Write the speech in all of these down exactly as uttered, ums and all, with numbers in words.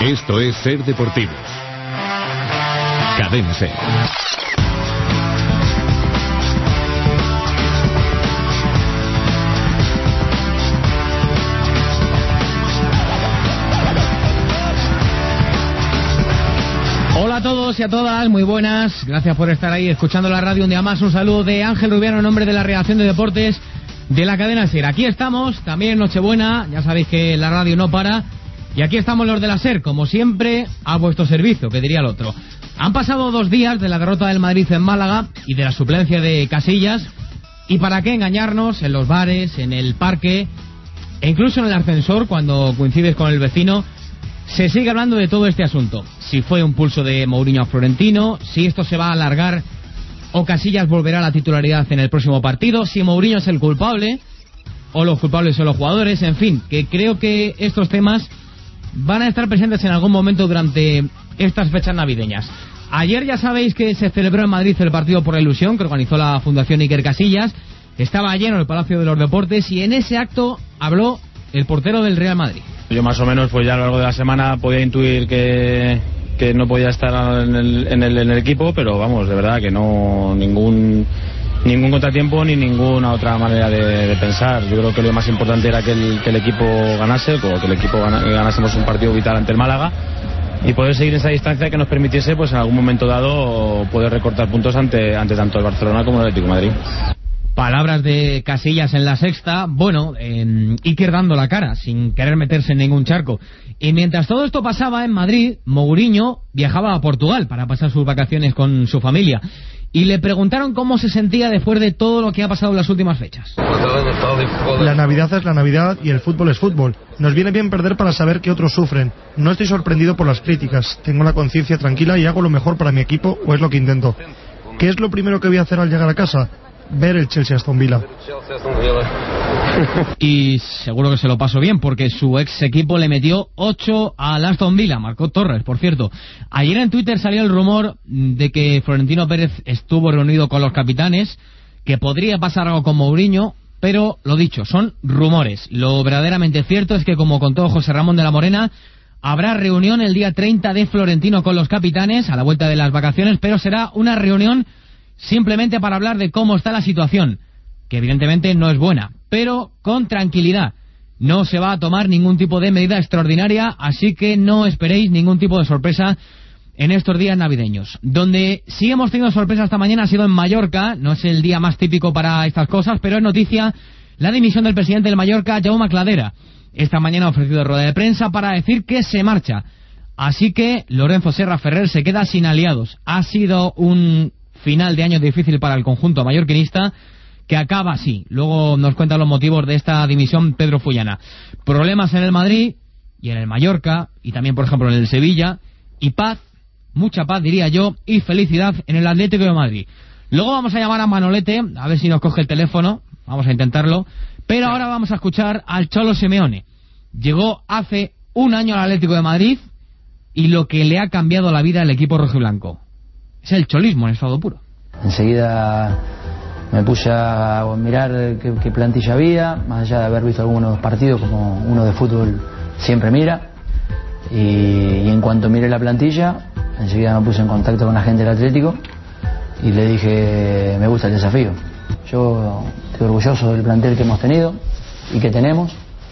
Esto es Ser Deportivos. Cadena Ser. Hola a todos y a todas, muy buenas. Gracias por estar ahí escuchando la radio un día más. Un saludo de Ángel Rubiano en nombre de la redacción de deportes de la cadena SER. Aquí estamos, también Nochebuena, ya sabéis que la radio no para. Y aquí estamos los de la SER, como siempre, a vuestro servicio, que diría el otro. Han pasado dos días de la derrota del Madrid en Málaga y de la suplencia de Casillas. Y para qué engañarnos, en los bares, en el parque e incluso en el ascensor, cuando coincides con el vecino, se sigue hablando de todo este asunto. Si fue un pulso de Mourinho a Florentino, si esto se va a alargar o Casillas volverá a la titularidad en el próximo partido, si Mourinho es el culpable o los culpables son los jugadores, en fin, que creo que estos temas van a estar presentes en algún momento durante estas fechas navideñas. Ayer ya sabéis que se celebró en Madrid el partido por la ilusión que organizó la Fundación Iker Casillas. Estaba lleno el Palacio de los Deportes y en ese acto habló el portero del Real Madrid. Yo más o menos pues ya a lo largo de la semana podía intuir que, que no podía estar en el, en, el, en el equipo, pero vamos, de verdad que no ningún ningún contratiempo ni ninguna otra manera de, de pensar. Yo creo que lo más importante era que el, que el equipo ganase, o que el equipo gana, ganásemos un partido vital ante el Málaga y poder seguir esa distancia que nos permitiese pues en algún momento dado poder recortar puntos ante, ante tanto el Barcelona como el Atlético de Madrid. Palabras de Casillas en La Sexta. Bueno, eh, Iker dando la cara, sin querer meterse en ningún charco. Y mientras todo esto pasaba en Madrid, Mourinho viajaba a Portugal para pasar sus vacaciones con su familia. Y le preguntaron cómo se sentía después de todo lo que ha pasado en las últimas fechas. La Navidad es la Navidad y el fútbol es fútbol. Nos viene bien perder para saber que otros sufren. No estoy sorprendido por las críticas. Tengo la conciencia tranquila y hago lo mejor para mi equipo, o es lo que intento. ¿Qué es lo primero que voy a hacer al llegar a casa? Ver el Chelsea Aston Villa. Y seguro que se lo pasó bien, porque su ex equipo le metió ocho al Aston Villa, marcó Torres, por cierto. Ayer en Twitter salió el rumor de que Florentino Pérez estuvo reunido con los capitanes, que podría pasar algo con Mourinho, pero lo dicho, son rumores. Lo verdaderamente cierto es que, como contó José Ramón de la Morena, habrá reunión el día treinta de Florentino con los capitanes a la vuelta de las vacaciones, pero será una reunión simplemente para hablar de cómo está la situación, que evidentemente no es buena, pero con tranquilidad. No se va a tomar ningún tipo de medida extraordinaria, así que no esperéis ningún tipo de sorpresa en estos días navideños. Donde sí hemos tenido sorpresa esta mañana ha sido en Mallorca. No es el día más típico para estas cosas, pero es noticia la dimisión del presidente del Mallorca, Jaume Cladera. Esta mañana ha ofrecido rueda de prensa para decir que se marcha. Así que Lorenzo Serra Ferrer se queda sin aliados. Ha sido un final de año difícil para el conjunto mallorquinista, que acaba así. Luego nos cuentan los motivos de esta dimisión Pedro Fullana. Problemas en el Madrid y en el Mallorca, y también por ejemplo en el Sevilla, y paz, mucha paz diría yo, y felicidad en el Atlético de Madrid. Luego vamos a llamar a Manolete, a ver si nos coge el teléfono, vamos a intentarlo, pero ahora vamos a escuchar al Cholo Simeone. Llegó hace un año al Atlético de Madrid y lo que le ha cambiado la vida al equipo rojiblanco es el cholismo en estado puro. Enseguida me puse a mirar qué, qué plantilla había, más allá de haber visto algunos partidos como uno de fútbol siempre mira, y, y en cuanto miré la plantilla, enseguida me puse en contacto con la gente del Atlético y le dije, me gusta el desafío. Yo estoy orgulloso del plantel que hemos tenido y que tenemos,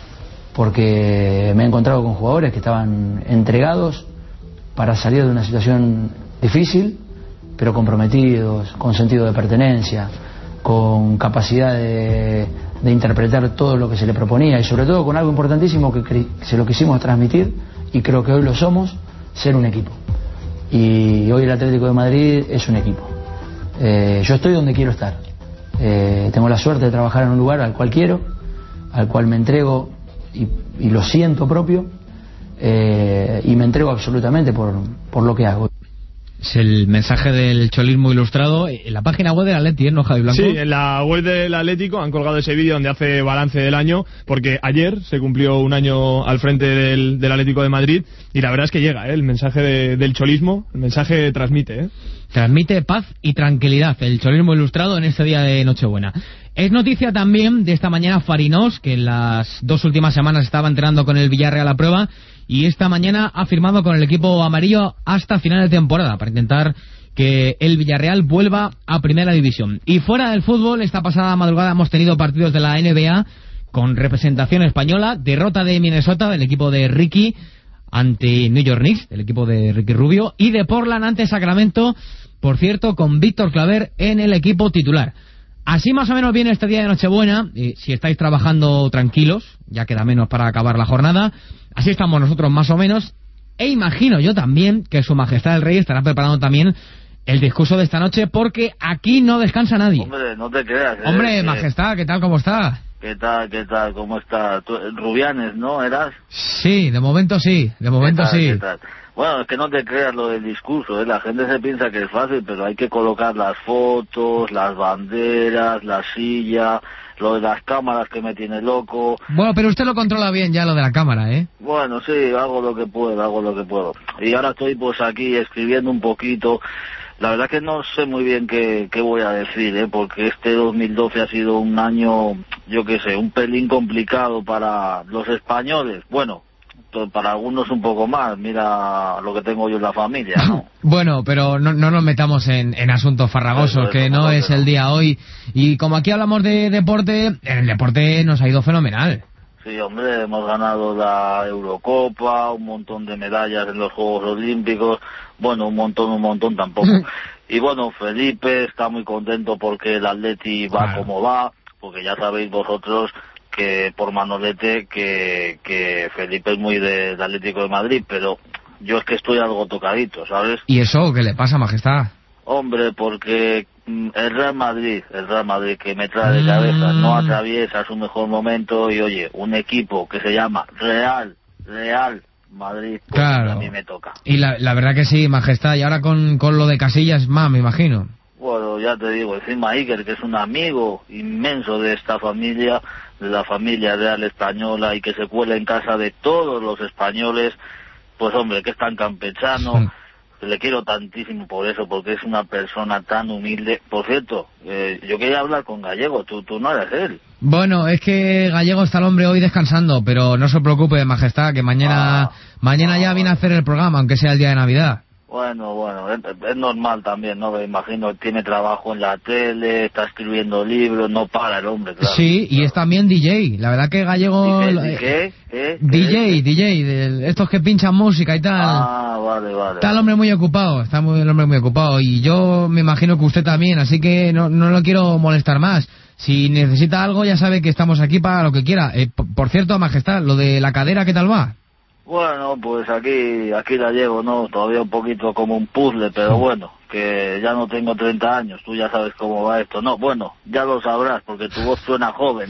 porque me he encontrado con jugadores que estaban entregados para salir de una situación difícil, pero comprometidos, con sentido de pertenencia, con capacidad de, de interpretar todo lo que se le proponía, y sobre todo con algo importantísimo que cre- se lo quisimos transmitir, y creo que hoy lo somos, ser un equipo. Y hoy el Atlético de Madrid es un equipo. Eh, yo estoy donde quiero estar. Eh, tengo la suerte de trabajar en un lugar al cual quiero, al cual me entrego y, y lo siento propio, eh, y me entrego absolutamente por, por lo que hago. Es el mensaje del cholismo ilustrado en la página web del Atleti, ¿no, Javi Blanco? Sí, en la web del Atlético han colgado ese vídeo donde hace balance del año, porque ayer se cumplió un año al frente del, del Atlético de Madrid, y la verdad es que llega, ¿eh? El mensaje de, del cholismo, el mensaje transmite, ¿eh? Transmite paz y tranquilidad, el cholismo ilustrado en este día de Nochebuena. Es noticia también de esta mañana Farinós, que en las dos últimas semanas estaba entrenando con el Villarreal a prueba, y esta mañana ha firmado con el equipo amarillo hasta final de temporada para intentar que el Villarreal vuelva a Primera División. Y fuera del fútbol, esta pasada madrugada hemos tenido partidos de la N B A con representación española, derrota de Minnesota del equipo de Ricky ante New York Knicks, del equipo de Ricky Rubio, y de Portland ante Sacramento, por cierto, con Víctor Claver en el equipo titular. Así más o menos viene este día de Nochebuena, y si estáis trabajando tranquilos, ya queda menos para acabar la jornada, así estamos nosotros más o menos, e imagino yo también que Su Majestad el Rey estará preparando también el discurso de esta noche, porque aquí no descansa nadie. Hombre, no te creas. ¿eh? Hombre, eh, Majestad, ¿qué tal, cómo está? ¿Qué tal, qué tal, cómo está? ¿Tú, Rubianes, ¿no? ¿Eras? Sí, de momento sí, de momento ¿Qué tal, sí. ¿Qué tal? Bueno, es que no te creas lo del discurso, ¿eh? La gente se piensa que es fácil, pero hay que colocar las fotos, las banderas, la silla, lo de las cámaras que me tiene loco. Bueno, pero usted lo controla bien ya, lo de la cámara, ¿eh? Bueno, sí, hago lo que puedo, hago lo que puedo. Y ahora estoy pues aquí escribiendo un poquito. La verdad que no sé muy bien qué, qué voy a decir, ¿eh? Porque este dos mil doce ha sido un año, yo qué sé, un pelín complicado para los españoles. Bueno, para algunos un poco más, mira lo que tengo yo en la familia, ¿no? Bueno, pero no, no nos metamos en, en asuntos farragosos, eso, que eso, no es el día hoy. Y como aquí hablamos de deporte, en el deporte nos ha ido fenomenal. Sí, hombre, hemos ganado la Eurocopa, un montón de medallas en los Juegos Olímpicos, bueno, un montón, un montón tampoco. Y bueno, Felipe está muy contento porque el Atleti va claro. como va, porque ya sabéis vosotros que por Manolete que, que Felipe es muy del de Atlético de Madrid, pero yo es que estoy algo tocadito, ¿sabes? ¿Y eso qué le pasa, Majestad? Hombre, porque el Real Madrid, el Real Madrid que me trae de cabeza, mm. no atraviesa su mejor momento y oye, un equipo que se llama Real, Real Madrid, pues claro. a mí me toca. Y la, la verdad que sí, Majestad, y ahora con, con lo de Casillas más, me imagino. Bueno, ya te digo, encima Iker, que es un amigo inmenso de esta familia, de la familia real española y que se cuela en casa de todos los españoles, pues hombre, que es tan campechano, sí. Le quiero tantísimo por eso, porque es una persona tan humilde. Por cierto, eh, yo quería hablar con Gallego, tú, tú no eres él. Bueno, es que Gallego está el hombre hoy descansando, pero no se preocupe, Majestad, que mañana, ah, mañana ah, ya viene a hacer el programa, aunque sea el día de Navidad. Bueno, bueno, es, es normal también, ¿no? Me imagino, tiene trabajo en la tele, está escribiendo libros, no para el hombre, claro. Sí, claro. Y es también D J, la verdad que Gallego... ¿D J? ¿Qué? ¿Qué? D J, ¿Qué? D J, de estos que pinchan música y tal. Ah, vale, vale. Está el hombre muy ocupado, está muy, el hombre muy ocupado, y yo me imagino que usted también, así que no, no lo quiero molestar más. Si necesita algo, ya sabe que estamos aquí para lo que quiera. Eh, por, por cierto, Majestad, lo de la cadera, ¿qué tal va? Bueno, pues aquí aquí la llevo, ¿no? Todavía un poquito como un puzzle, pero bueno, que ya no tengo treinta años, tú ya sabes cómo va esto. No, bueno, ya lo sabrás, porque tu voz suena joven.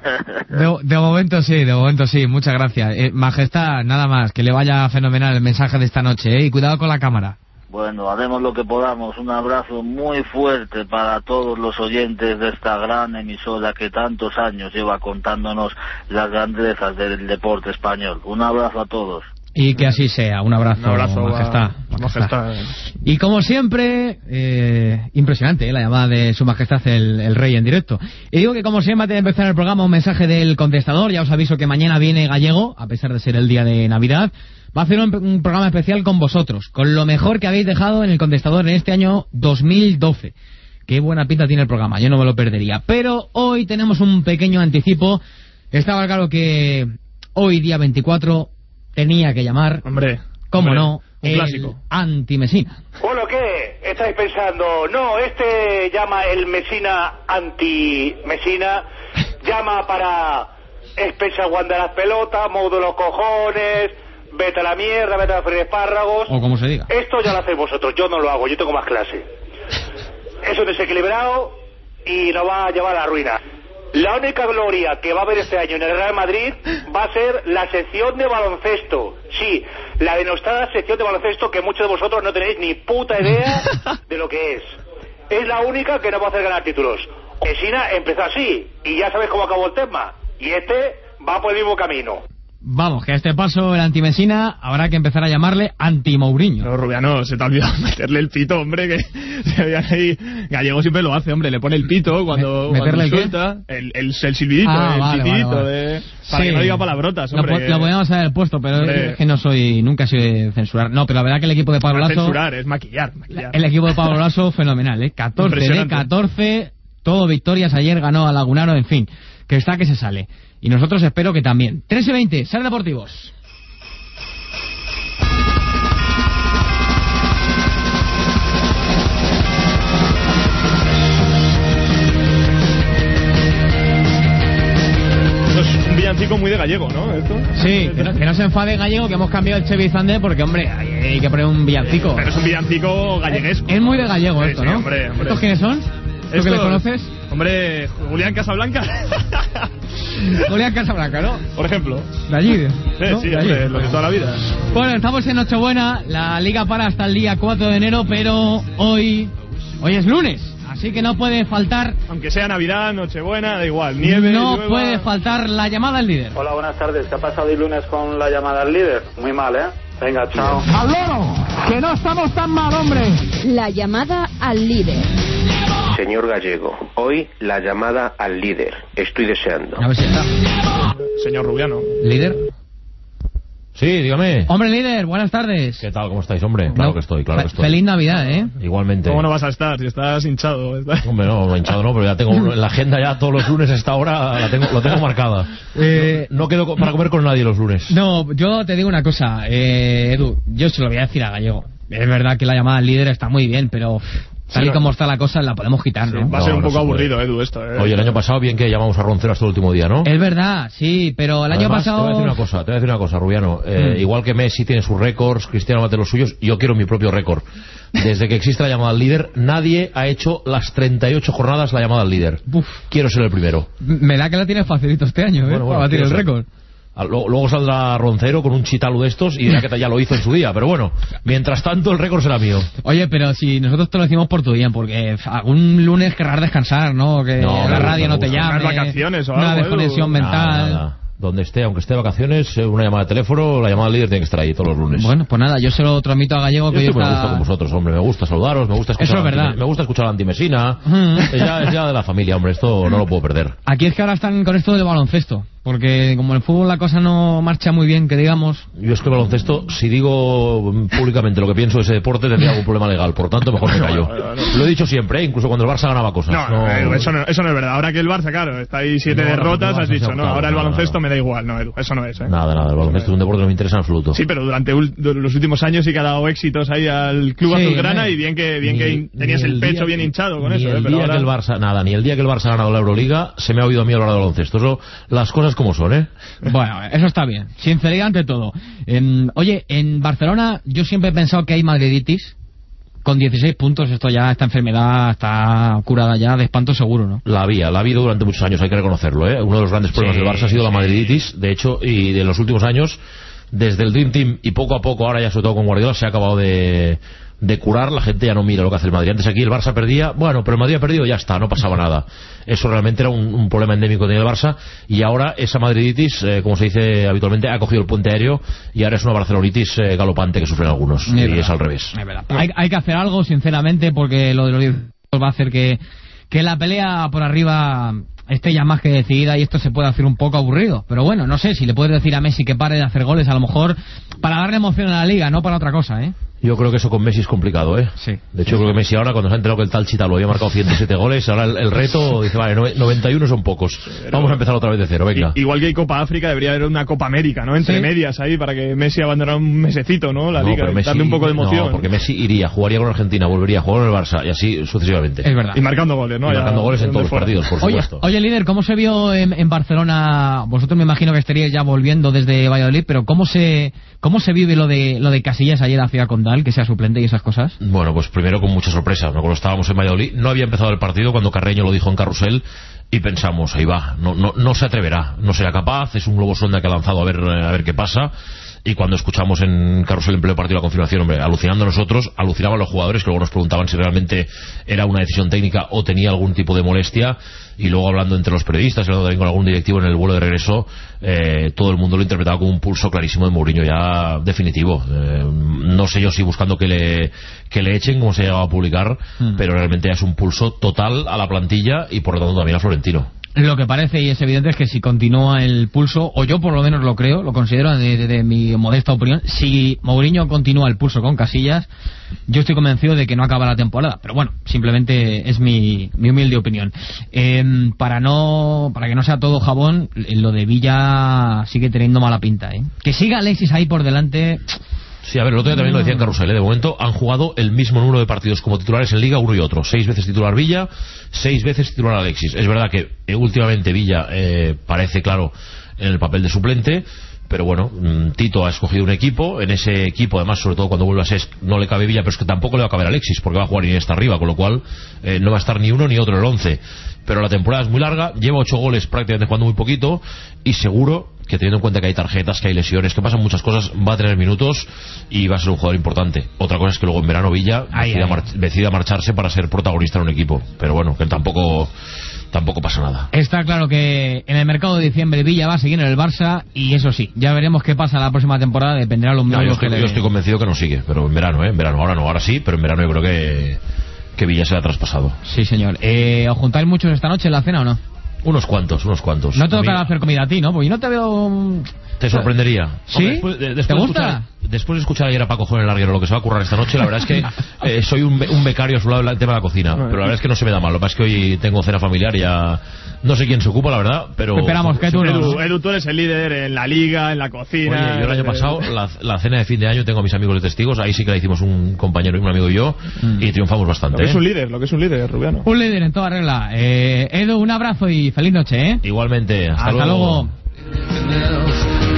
De, de momento sí, de momento sí, muchas gracias. Eh, Majestad, nada más, que le vaya fenomenal el mensaje de esta noche, ¿eh? Y cuidado con la cámara. Bueno, haremos lo que podamos. Un abrazo muy fuerte para todos los oyentes de esta gran emisora que tantos años lleva contándonos las grandezas del deporte español. Un abrazo a todos. Y que así sea. Un abrazo, Un abrazo Majestad. A, majestad. majestad. Y como siempre, eh, impresionante ¿eh? la llamada de Su Majestad el, el Rey en directo. Y digo que como siempre, antes de empezar el programa, un mensaje del contestador. Ya os aviso que mañana viene Gallego, a pesar de ser el día de Navidad. Va a hacer un, un programa especial con vosotros, con lo mejor que habéis dejado en el contestador en este año dos mil doce. Qué buena pinta tiene el programa, yo no me lo perdería. Pero hoy tenemos un pequeño anticipo. Estaba claro que hoy, día veinticuatro, tenía que llamar, hombre, cómo hombre, no, un el clásico. anti-Mesina. Bueno, ¿qué? Estáis pensando, no, este llama el Mesina anti-Mesina, llama para Especha Wanda las pelotas, modo los cojones, vete a la mierda, vete a freír espárragos. O como se diga. Esto ya lo hacéis vosotros, yo no lo hago, yo tengo más clase. Es un desequilibrado y nos va a llevar a la ruina. La única gloria que va a haber este año en el Real Madrid va a ser la sección de baloncesto. Sí, la denostada sección de baloncesto que muchos de vosotros no tenéis ni puta idea de lo que es. Es la única que nos va a hacer ganar títulos. Mesina empezó así y ya sabes cómo acabó el tema. Y este va por el mismo camino. Vamos, que a este paso el anti-Messina habrá que empezar a llamarle anti-Mourinho. No, Rubiano, se te ha olvidado meterle el pito, hombre, que se veían ahí. Gallego siempre lo hace, hombre, le pone el pito cuando, ¿Meterle cuando el qué? suelta. El, el, el silbidito, Ah, el vale, pitito, vale, vale. de, para Sí. que no diga palabrotas, hombre. Lo, que- lo podíamos haber puesto, pero Hombre. es que no soy, nunca he sido de censurar. No, pero la verdad que el equipo de Pablo no es Lasso, censurar, es maquillar, maquillar. el equipo de Pablo Lasso fenomenal, ¿eh? catorce de Impresionante. catorce, todo victorias, ayer ganó a Lagunaro, en fin, que está que se sale. Y nosotros espero que también. tres y veinte, Ser Deportivos. Esto es un villancico muy de Gallego, ¿no? Esto. Sí, que no, que no se enfade Gallego, que hemos cambiado el Chevy Zander porque, hombre, hay, hay que poner un villancico. Pero es un villancico galleguesco. Es muy de Gallego Sí, esto, sí, ¿no? hombre, hombre. ¿Estos quiénes son? ¿Tú que Estos- les conoces? Hombre, Julián Casablanca. Julián Casablanca, ¿no? Por ejemplo. De allí. Sí, ¿no? sí, De allí. hombre, lo de toda la vida. Bueno, estamos en Nochebuena, la liga para hasta el día cuatro de enero, pero hoy, hoy es lunes, así que no puede faltar, Aunque sea Navidad, Nochebuena, da igual. Nieve, no llueva. puede faltar la llamada al líder. Hola, buenas tardes. ¿Qué ha pasado el lunes con la llamada al líder? Muy mal, ¿eh? Venga, chao. ¡Al loro! ¡Que no estamos tan mal, hombre! La llamada al líder. Señor Gallego, hoy la llamada al líder. Estoy deseando. A ver si está. Señor Rubiano. ¿Líder? Sí, dígame. Hombre, líder, buenas tardes. ¿Qué tal? ¿Cómo estáis, hombre? Claro No, que estoy, claro fe- que estoy. Feliz Navidad, ¿eh? Igualmente. ¿Cómo no vas a estar? Si estás hinchado. estás- Hombre, no, no, hinchado no, pero ya tengo en la agenda ya todos los lunes a esta hora, la tengo, lo tengo marcada. Eh, No quedo co- para comer con nadie los lunes. No, yo te digo una cosa, eh, Edu, yo se lo voy a decir a Gallego. Es verdad que la llamada al líder está muy bien, pero tal Sí, y no. como está la cosa la podemos quitar, ¿no? Va a ser No, un no poco se puede. aburrido, Edu, esto. ¿eh? Oye, el año pasado bien que llamamos a Roncero hasta el último día, ¿no? Es verdad, sí, pero el año Además, pasado... Te voy a decir una cosa, te voy a decir una cosa, Rubiano. Eh, Mm. Igual que Messi tiene sus récords, Cristiano bate los suyos, yo quiero mi propio récord. Desde que existe la llamada al líder, nadie ha hecho las treinta y ocho jornadas la llamada al líder. Uf, Quiero ser el primero. me da que la tienes facilito este año, ¿eh? Bueno, bueno, para batir el quiero ser. récord. Ah, Luego, luego saldrá Roncero con un chitalo de estos y dirá que ya lo hizo en su día. Pero bueno, mientras tanto el récord será mío. Oye, pero si nosotros te lo decimos por tu bien, porque f- algún lunes querrás descansar, ¿no? Que No, la me radio gusta, no me te gusta. llame. Unas vacaciones o Una algo, desconexión Edu. mental. Nada, nada. Donde esté, aunque esté de vacaciones, eh, una llamada de teléfono, la llamada al líder tiene que estar ahí todos los lunes. Bueno, pues nada, yo se lo transmito a Gallego Yo que hoy estoy muy a está... gusto con vosotros, hombre. Me gusta saludaros, me gusta escuchar, Eso es la anti- verdad. me gusta escuchar la antimesina. Mm. Es ya, es ya de la familia, hombre. Esto no lo puedo perder. Aquí es que ahora están con esto del baloncesto, porque como en el fútbol la cosa no marcha muy bien, que digamos... Yo es que el baloncesto, si digo mm, públicamente lo que pienso de ese deporte, tendría algún problema legal. Por tanto, mejor me callo. Lo he dicho siempre, ¿eh? Incluso cuando el Barça ganaba cosas. No, no, Edu, eso no, eso no es verdad. Ahora que el Barça, claro, está ahí siete No, ahora derrotas, que el Barça has se ha dicho, no, optado, ahora el nada, baloncesto nada. me da igual. No, Edu, eso no es, ¿eh? Nada, nada. El baloncesto es un deporte que no me interesa en absoluto. Sí, pero durante ul- du- los últimos años sí que ha dado éxitos ahí al club Sí, azulgrana hombre. y bien que bien Ni- que in- tenías ni el pecho día bien que- hinchado con ni eso, ¿eh? el Pero día ahora... que el Barça, nada, ni el día que el Barça ha ganado la Euroliga se me ha oído a mí hablar de baloncesto. Eso, las cosas como son, ¿eh? Bueno, eso está bien. Sinceridad ante todo. Em, oye, en Barcelona yo siempre he pensado que hay madriditis. Con dieciséis puntos esto ya, esta enfermedad está curada ya de espanto seguro, ¿no? La había, la ha habido durante muchos años, hay que reconocerlo, ¿eh? Uno de los grandes problemas Sí, del Barça ha sido la sí. madriditis, de hecho, y de los últimos años, desde el Dream Team y poco a poco, ahora ya sobre todo con Guardiola, se ha acabado de, de curar, la gente ya no mira lo que hace el Madrid. Antes aquí el Barça perdía, bueno, pero el Madrid ha perdido, ya está, no pasaba nada. Eso realmente era un, un problema endémico del Barça, y ahora esa madriditis, eh, como se dice habitualmente, ha cogido el puente aéreo, y ahora es una barcelonitis eh, galopante que sufren algunos, Es y verdad. es al revés. Es verdad. Hay, hay que hacer algo, sinceramente, porque lo de los diez va a hacer que, que la pelea por arriba esté ya más que decidida y esto se puede hacer un poco aburrido. Pero bueno, no sé, si le puedes decir a Messi que pare de hacer goles, a lo mejor para darle emoción a la liga, no para otra cosa, ¿eh? Yo creo que eso con Messi es complicado, ¿eh? Sí. De hecho, creo que Messi ahora, cuando se ha enterado que el tal Chita lo había marcado ciento siete goles, ahora el, el reto dice, vale, nove- noventa y uno son pocos. Vamos a empezar otra vez de cero, venga. I- igual que hay Copa África, debería haber una Copa América, ¿no? Entre Sí. medias ahí, para que Messi abandonara un mesecito, ¿no? La No, liga, pero Messi- darle un poco de emoción. No, porque Messi iría, jugaría con Argentina, volvería a jugar con el Barça, y así sucesivamente. Es verdad. Y marcando goles, ¿no? Y Ya- marcando goles en donde todos los fuera. partidos, por Oye, supuesto. oye, líder, ¿cómo se vio en, en Barcelona? Vosotros me imagino que estaríais ya volviendo desde Valladolid, pero ¿cómo se cómo se vive lo de lo de Casillas ayer a Ciudad Condal, que sea suplente y esas cosas? Bueno, pues primero con mucha sorpresa. Me acuerdo, estábamos en Valladolid, no había empezado el partido cuando Carreño lo dijo en Carrusel, y pensamos, ahí va, no, no, no se atreverá, no será capaz, es un globo sonda que ha lanzado a ver, a ver qué pasa. Y cuando escuchamos en Carrusel Empleo Partido la confirmación, hombre, alucinando nosotros, alucinaban los jugadores que luego nos preguntaban si realmente era una decisión técnica o tenía algún tipo de molestia. Y luego hablando entre los periodistas, hablando también con algún directivo en el vuelo de regreso, eh, todo el mundo lo interpretaba como un pulso clarísimo de Mourinho ya definitivo. Eh, no sé yo si buscando que le, que le echen, como se ha llegado a publicar, mm. pero realmente es un pulso total a la plantilla y por lo tanto también a Florentino. Lo que parece y es evidente es que si continúa el pulso, o yo por lo menos lo creo, lo considero de, de, de mi modesta opinión, si Mourinho continúa el pulso con Casillas, yo estoy convencido de que no acaba la temporada. Pero bueno, simplemente es mi, mi humilde opinión. Eh, para no para que no sea todo jabón, lo de Villa sigue teniendo mala pinta. ¿eh? Que siga Alexis ahí por delante... Sí, a ver, el otro día también lo decía en Carrusel, ¿eh? De momento han jugado el mismo número de partidos como titulares en Liga, uno y otro. Seis veces titular Villa, seis veces titular Alexis. Es verdad que eh, últimamente Villa eh, parece claro en el papel de suplente, pero bueno, Tito ha escogido un equipo, en ese equipo además, sobre todo cuando vuelva a Sesc, no le cabe Villa, pero es que tampoco le va a caber Alexis, porque va a jugar Iniesta arriba, con lo cual eh, no va a estar ni uno ni otro en el once. Pero la temporada es muy larga, lleva ocho goles prácticamente jugando muy poquito, y seguro que teniendo en cuenta que hay tarjetas, que hay lesiones, que pasan muchas cosas, va a tener minutos y va a ser un jugador importante. Otra cosa es que luego en verano Villa ay, decida, ay. Mar- decida marcharse para ser protagonista en un equipo, pero bueno, que tampoco tampoco pasa nada. Está claro que en el mercado de diciembre Villa va a seguir en el Barça, y eso sí, ya veremos qué pasa la próxima temporada, dependerá de los no, minutos yo, estoy, que le... yo estoy convencido que no sigue, pero en verano, ¿eh? En verano, ahora no, ahora sí, pero en verano yo creo que que Villa se ha traspasado. Sí, señor. Eh, ¿Os juntáis muchos esta noche en la cena o no? Unos cuantos, unos cuantos. No te toca hacer comida a ti, ¿no? Porque yo no te veo... Te sorprendería. ¿Sí? Hombre, después, de, después ¿Te gusta? De escuchar, después de escuchar ayer a Paco Joven el Larguero lo que se va a currar esta noche, la verdad es que eh, soy un, un becario a su lado en el tema de la cocina. Pero la verdad es que no se me da mal. Lo que pasa es que hoy tengo cena familiar y ya... No sé quién se ocupa, la verdad, pero... Esperamos que tú no. Edu, Edu, tú eres el líder en la liga, en la cocina... Oye, yo el año pasado, la, la cena de fin de año, tengo a mis amigos de testigos, ahí sí que la hicimos un compañero y un amigo y yo, mm. y triunfamos bastante. Lo que ¿eh? es un líder, lo que es un líder, Rubiano. Un líder en toda regla. Eh, Edu, un abrazo y feliz noche, ¿eh? Igualmente, hasta, hasta luego. luego.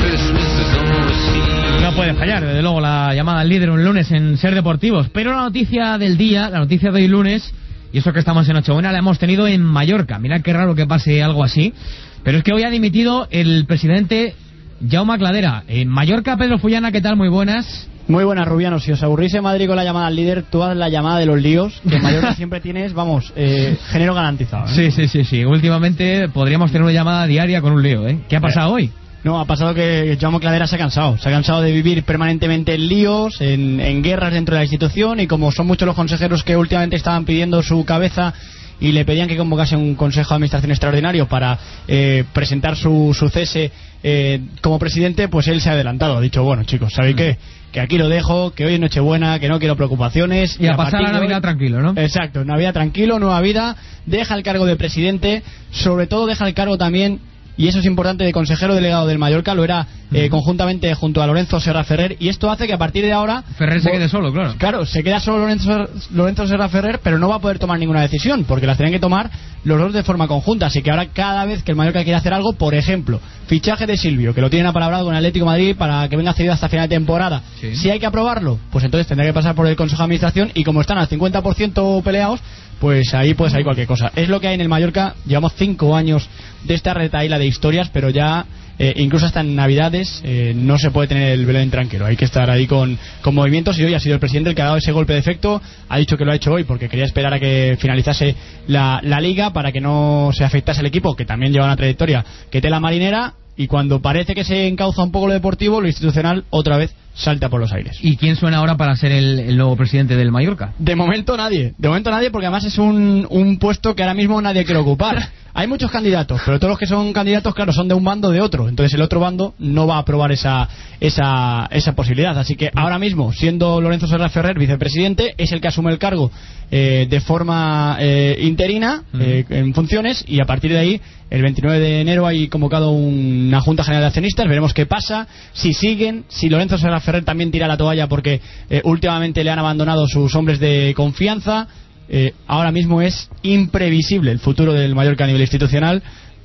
No puede fallar, desde luego, la llamada al líder un lunes en Ser Deportivos. Pero la noticia del día, la noticia de hoy lunes, y eso que estamos en Nochebuena, la hemos tenido en Mallorca. Mirad qué raro que pase algo así. Pero es que hoy ha dimitido el presidente Jaume Cladera. En Mallorca, Pedro Fullana, ¿qué tal? Muy buenas. Muy buenas, Rubiano. Si os aburrís en Madrid con la llamada al líder, tú haz la llamada de los líos, que en Mallorca siempre tienes, vamos, eh, género garantizado. ¿eh? Sí, sí, sí, sí. Últimamente podríamos tener una llamada diaria con un lío, ¿eh? ¿Qué ha pasado eh. hoy? No, ha pasado que Jaume Cladera se ha cansado. Se ha cansado de vivir permanentemente en líos, en, en guerras dentro de la institución, y como son muchos los consejeros que últimamente estaban pidiendo su cabeza y le pedían que convocase un consejo de administración extraordinario para eh, presentar su, su cese eh, como presidente, pues él se ha adelantado. Ha dicho, bueno, chicos, ¿sabéis mm. qué? Que aquí lo dejo, que hoy es Nochebuena, que no quiero preocupaciones. Y, y a, a pasar la Navidad hoy, tranquilo, ¿no? Exacto, Navidad tranquilo, nueva vida. Deja el cargo de presidente, sobre todo deja el cargo también, y eso es importante, de consejero delegado del Mallorca. Lo era eh, conjuntamente junto a Lorenzo Serra Ferrer, y esto hace que a partir de ahora Ferrer se quede solo, claro. Claro, se queda solo Lorenzo, Lorenzo Serra Ferrer, pero no va a poder tomar ninguna decisión, porque las tienen que tomar los dos de forma conjunta. Así que ahora, cada vez que el Mallorca quiere hacer algo, por ejemplo, fichaje de Silvio, que lo tienen apalabrado con el Atlético de Madrid para que venga cedido hasta final de temporada, sí. Si hay que aprobarlo, pues entonces tendrá que pasar por el Consejo de Administración, y como están al cincuenta por ciento peleados, pues ahí puede salir cualquier cosa. Es lo que hay en el Mallorca. Llevamos cinco años de esta retahíla de historias, pero ya eh, incluso hasta en Navidades eh, no se puede tener el Belén tranquilo. Hay que estar ahí con, con movimientos, y hoy ha sido el presidente el que ha dado ese golpe de efecto. Ha dicho que lo ha hecho hoy porque quería esperar a que finalizase la, la liga para que no se afectase el equipo, que también lleva una trayectoria que tela marinera, y cuando parece que se encauza un poco lo deportivo, lo institucional otra vez salta por los aires. ¿Y quién suena ahora para ser el, el nuevo presidente del Mallorca? De momento nadie, de momento nadie, porque además es un, un puesto que ahora mismo nadie quiere ocupar. Hay muchos candidatos, pero todos los que son candidatos, claro, son de un bando o de otro. Entonces el otro bando no va a aprobar esa esa esa posibilidad. Así que ahora mismo, siendo Lorenzo Serra Ferrer vicepresidente, es el que asume el cargo eh, de forma eh, interina, eh, en funciones, y a partir de ahí, el veintinueve de enero hay convocado una Junta General de Accionistas. Veremos qué pasa, si siguen, si Lorenzo Serra Ferrer también tira la toalla porque eh, últimamente le han abandonado sus hombres de confianza. Eh, ahora mismo es imprevisible el futuro del Mallorca a nivel institucional,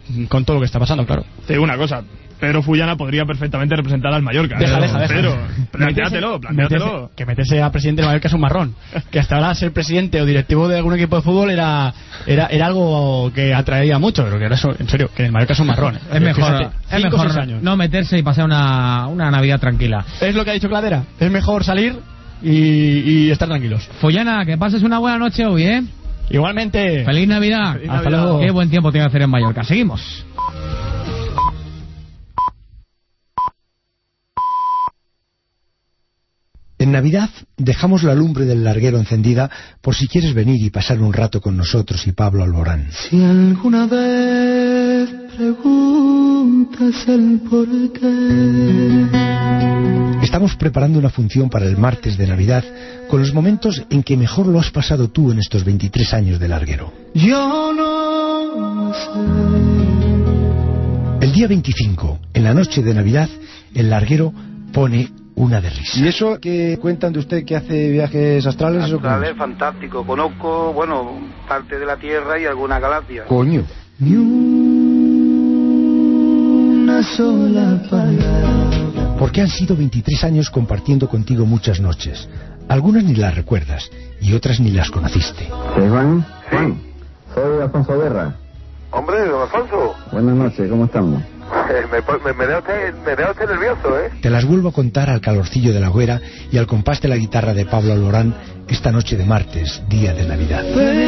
con todo lo que está pasando, claro. Te digo una cosa, Pedro Fullana podría perfectamente representar al Mallorca. Deja, ¿eh? deja, deja. Pedro, plantéatelo, plantéatelo. Meterse, que meterse a presidente de Mallorca es un marrón. Que hasta ahora ser presidente o directivo de algún equipo de fútbol era era, era algo que atraía mucho, pero que ahora eso, en serio, que en el Mallorca es un marrón. Es mejor, Fíjate, es cinco, mejor seis años. no meterse y pasar una, una Navidad tranquila. Es lo que ha dicho Cladera. Es mejor salir y, y estar tranquilos. Fullana, que pases una buena noche hoy, ¿eh? Igualmente. Feliz Navidad. Feliz Hasta Navidad. luego. Qué buen tiempo tiene que hacer en Mallorca. Seguimos. En Navidad dejamos la lumbre del larguero encendida por si quieres venir y pasar un rato con nosotros y Pablo Alborán. Si alguna vez preguntas el por qué. Estamos preparando una función para el martes de Navidad con los momentos en que mejor lo has pasado tú en estos veintitrés años de larguero. Yo no sé. El día veinticinco, en la noche de Navidad, el larguero pone una de risa. ¿Y eso que cuentan de usted que hace viajes astrales? Astrales, fantástico. Conozco, bueno, parte de la Tierra y alguna galaxia. Coño. Ni una sola palabra. Porque han sido veintitrés años compartiendo contigo muchas noches. Algunas ni las recuerdas y otras ni las conociste. ¿Sí, Juan? Juan, soy Alfonso Guerra. Hombre, don Alfonso. Buenas noches, ¿cómo estamos? me, me, me, deja usted, me deja usted nervioso, ¿eh? Te las vuelvo a contar al calorcillo de la hoguera y al compás de la guitarra de Pablo Alborán esta noche de martes, día de Navidad.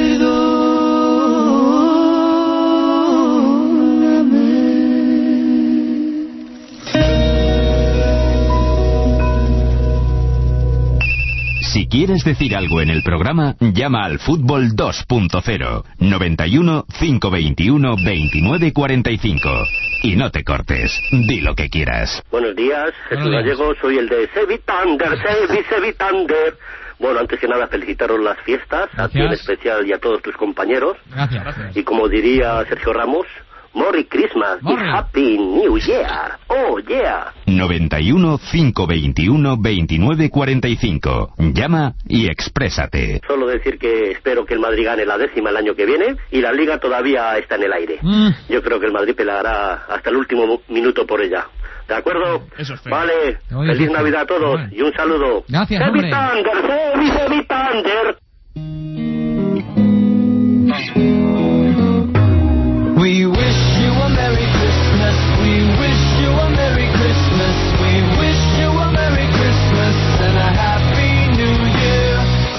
Si quieres decir algo en el programa, llama al Fútbol dos punto cero, noventa y uno, cinco veintiuno, veintinueve cuarenta y cinco. Y no te cortes, di lo que quieras. Buenos días, Jesús Gallego, soy el de Sevitander, Sevi Sevitander. Bueno, antes que nada felicitaros las fiestas, gracias. A ti en especial y a todos tus compañeros. Gracias, gracias. Y como diría Sergio Ramos, Merry Christmas y Happy New Year. Oh, yeah. noventa y uno, cinco veintiuno, veintinueve cuarenta y cinco. Llama y exprésate. Solo decir que espero que el Madrid gane la décima el año que viene y la Liga todavía está en el aire. Mm. Yo creo que el Madrid peleará hasta el último minuto por ella. ¿De acuerdo? Eso es feo. Vale. Oye, feliz sí, Navidad a todos bueno. Y un saludo. Gracias, hombre. Sevitander, Sevi Sevitander. We wish you a Merry Christmas, we wish you a Merry Christmas, we wish you a Merry Christmas and a Happy New Year.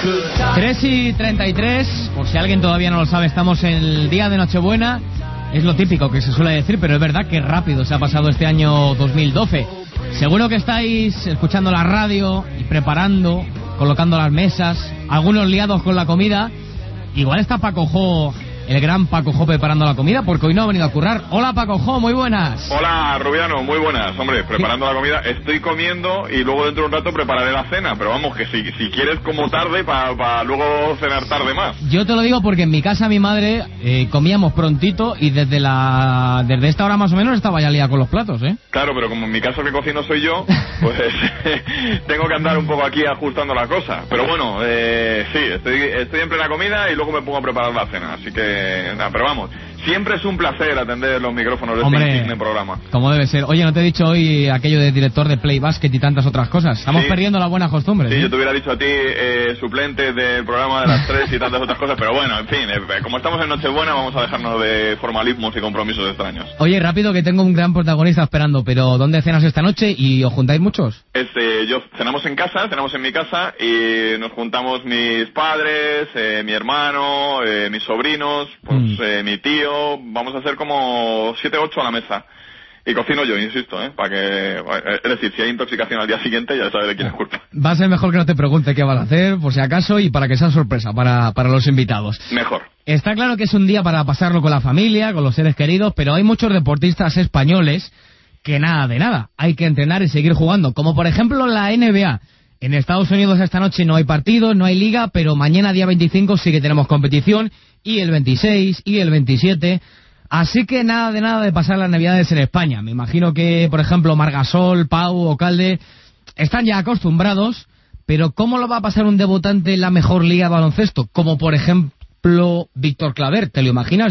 tres y treinta y tres, por si alguien todavía no lo sabe, estamos en el día de Nochebuena. Es lo típico que se suele decir, pero es verdad que rápido se ha pasado este año dos mil doce. Seguro que estáis escuchando la radio y preparando, colocando las mesas, algunos liados con la comida. Igual está Paco Jo, el gran Paco Jo, preparando la comida, porque hoy no ha venido a currar. Hola Paco Jo, muy buenas. Hola Rubiano, muy buenas. Hombre, preparando ¿Qué? La comida, estoy comiendo y luego dentro de un rato prepararé la cena, pero vamos, que si, si quieres como tarde para pa luego cenar tarde más. Yo te lo digo porque en mi casa mi madre eh, comíamos prontito y desde la desde esta hora más o menos estaba ya liada con los platos, ¿eh? Claro, pero como en mi caso que cocino soy yo, pues tengo que andar un poco aquí ajustando la cosa. Pero bueno, eh, sí, estoy, estoy en plena comida y luego me pongo a preparar la cena, así que nada, pero vamos, siempre es un placer atender los micrófonos de Hombre, este insigne programa. Como debe ser. Oye, no te he dicho hoy aquello de director de Play Basket y tantas otras cosas. Estamos sí. perdiendo las buenas costumbres. Sí, ¿eh? yo te hubiera dicho a ti eh, suplente del programa de las tres y tantas otras cosas, pero bueno, en fin, eh, como estamos en Nochebuena vamos a dejarnos de formalismos y compromisos extraños. Oye, rápido, que tengo un gran protagonista esperando, pero ¿dónde cenas esta noche y os juntáis muchos? Este, yo cenamos en casa, cenamos en mi casa y nos juntamos mis padres, eh, mi hermano, eh, mis sobrinos, pues mm. eh, mi tío, vamos a hacer como siete ocho a la mesa. Y cocino yo, insisto, ¿eh? Para que... Es decir, si hay intoxicación al día siguiente, ya sabes de quién es culpa. Va a ser mejor que no te pregunte qué van a hacer, por si acaso, y para que sea sorpresa para, para los invitados. Mejor. Está claro que es un día para pasarlo con la familia, con los seres queridos, pero hay muchos deportistas españoles que nada de nada. Hay que entrenar y seguir jugando, como por ejemplo la N B A. En Estados Unidos esta noche no hay partido, no hay liga, pero mañana día veinticinco sí que tenemos competición, y el veintiséis, y el veintisiete... Así que nada de nada de pasar las Navidades en España. Me imagino que, por ejemplo, Margasol, Pau o Calde están ya acostumbrados, pero ¿cómo lo va a pasar un debutante en la mejor liga de baloncesto? Como, por ejemplo, Víctor Claver. ¿Te lo imaginas, yo?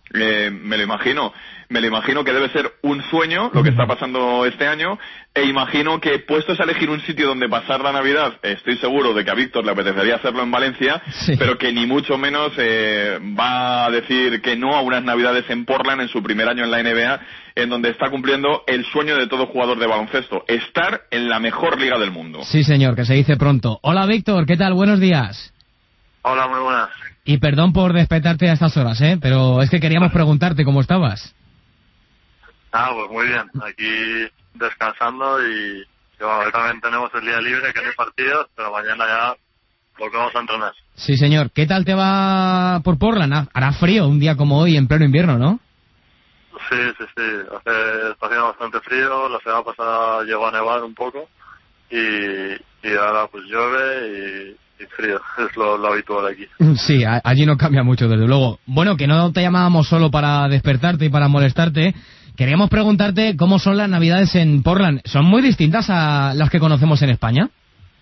Eh, me lo imagino, me lo imagino que debe ser un sueño lo que está pasando este año, e imagino que puestos a elegir un sitio donde pasar la Navidad, estoy seguro de que a Víctor le apetecería hacerlo en Valencia, sí. pero que ni mucho menos eh, va a decir que no a unas Navidades en Portland en su primer año en la N B A, en donde está cumpliendo el sueño de todo jugador de baloncesto, estar en la mejor liga del mundo. Sí, señor, que se dice pronto. Hola, Víctor, ¿qué tal? Buenos días. Hola, muy buenas. Y perdón por despertarte a estas horas, ¿eh? Pero es que queríamos preguntarte cómo estabas. Ah, pues muy bien. Aquí descansando y, y bueno, hoy también tenemos el día libre, que no hay partidos, pero mañana ya volvemos a entrenar. Sí, señor. ¿Qué tal te va por Portland? Hará frío un día como hoy, en pleno invierno, ¿no? Sí, sí, sí. Hace, está haciendo bastante frío. La semana pasada llegó a nevar un poco y, y ahora pues llueve y... y frío, es lo, lo habitual aquí. Sí, a, allí no cambia mucho, desde luego. Bueno, que no te llamábamos solo para despertarte y para molestarte. Queríamos preguntarte cómo son las Navidades en Portland. ¿Son muy distintas a las que conocemos en España?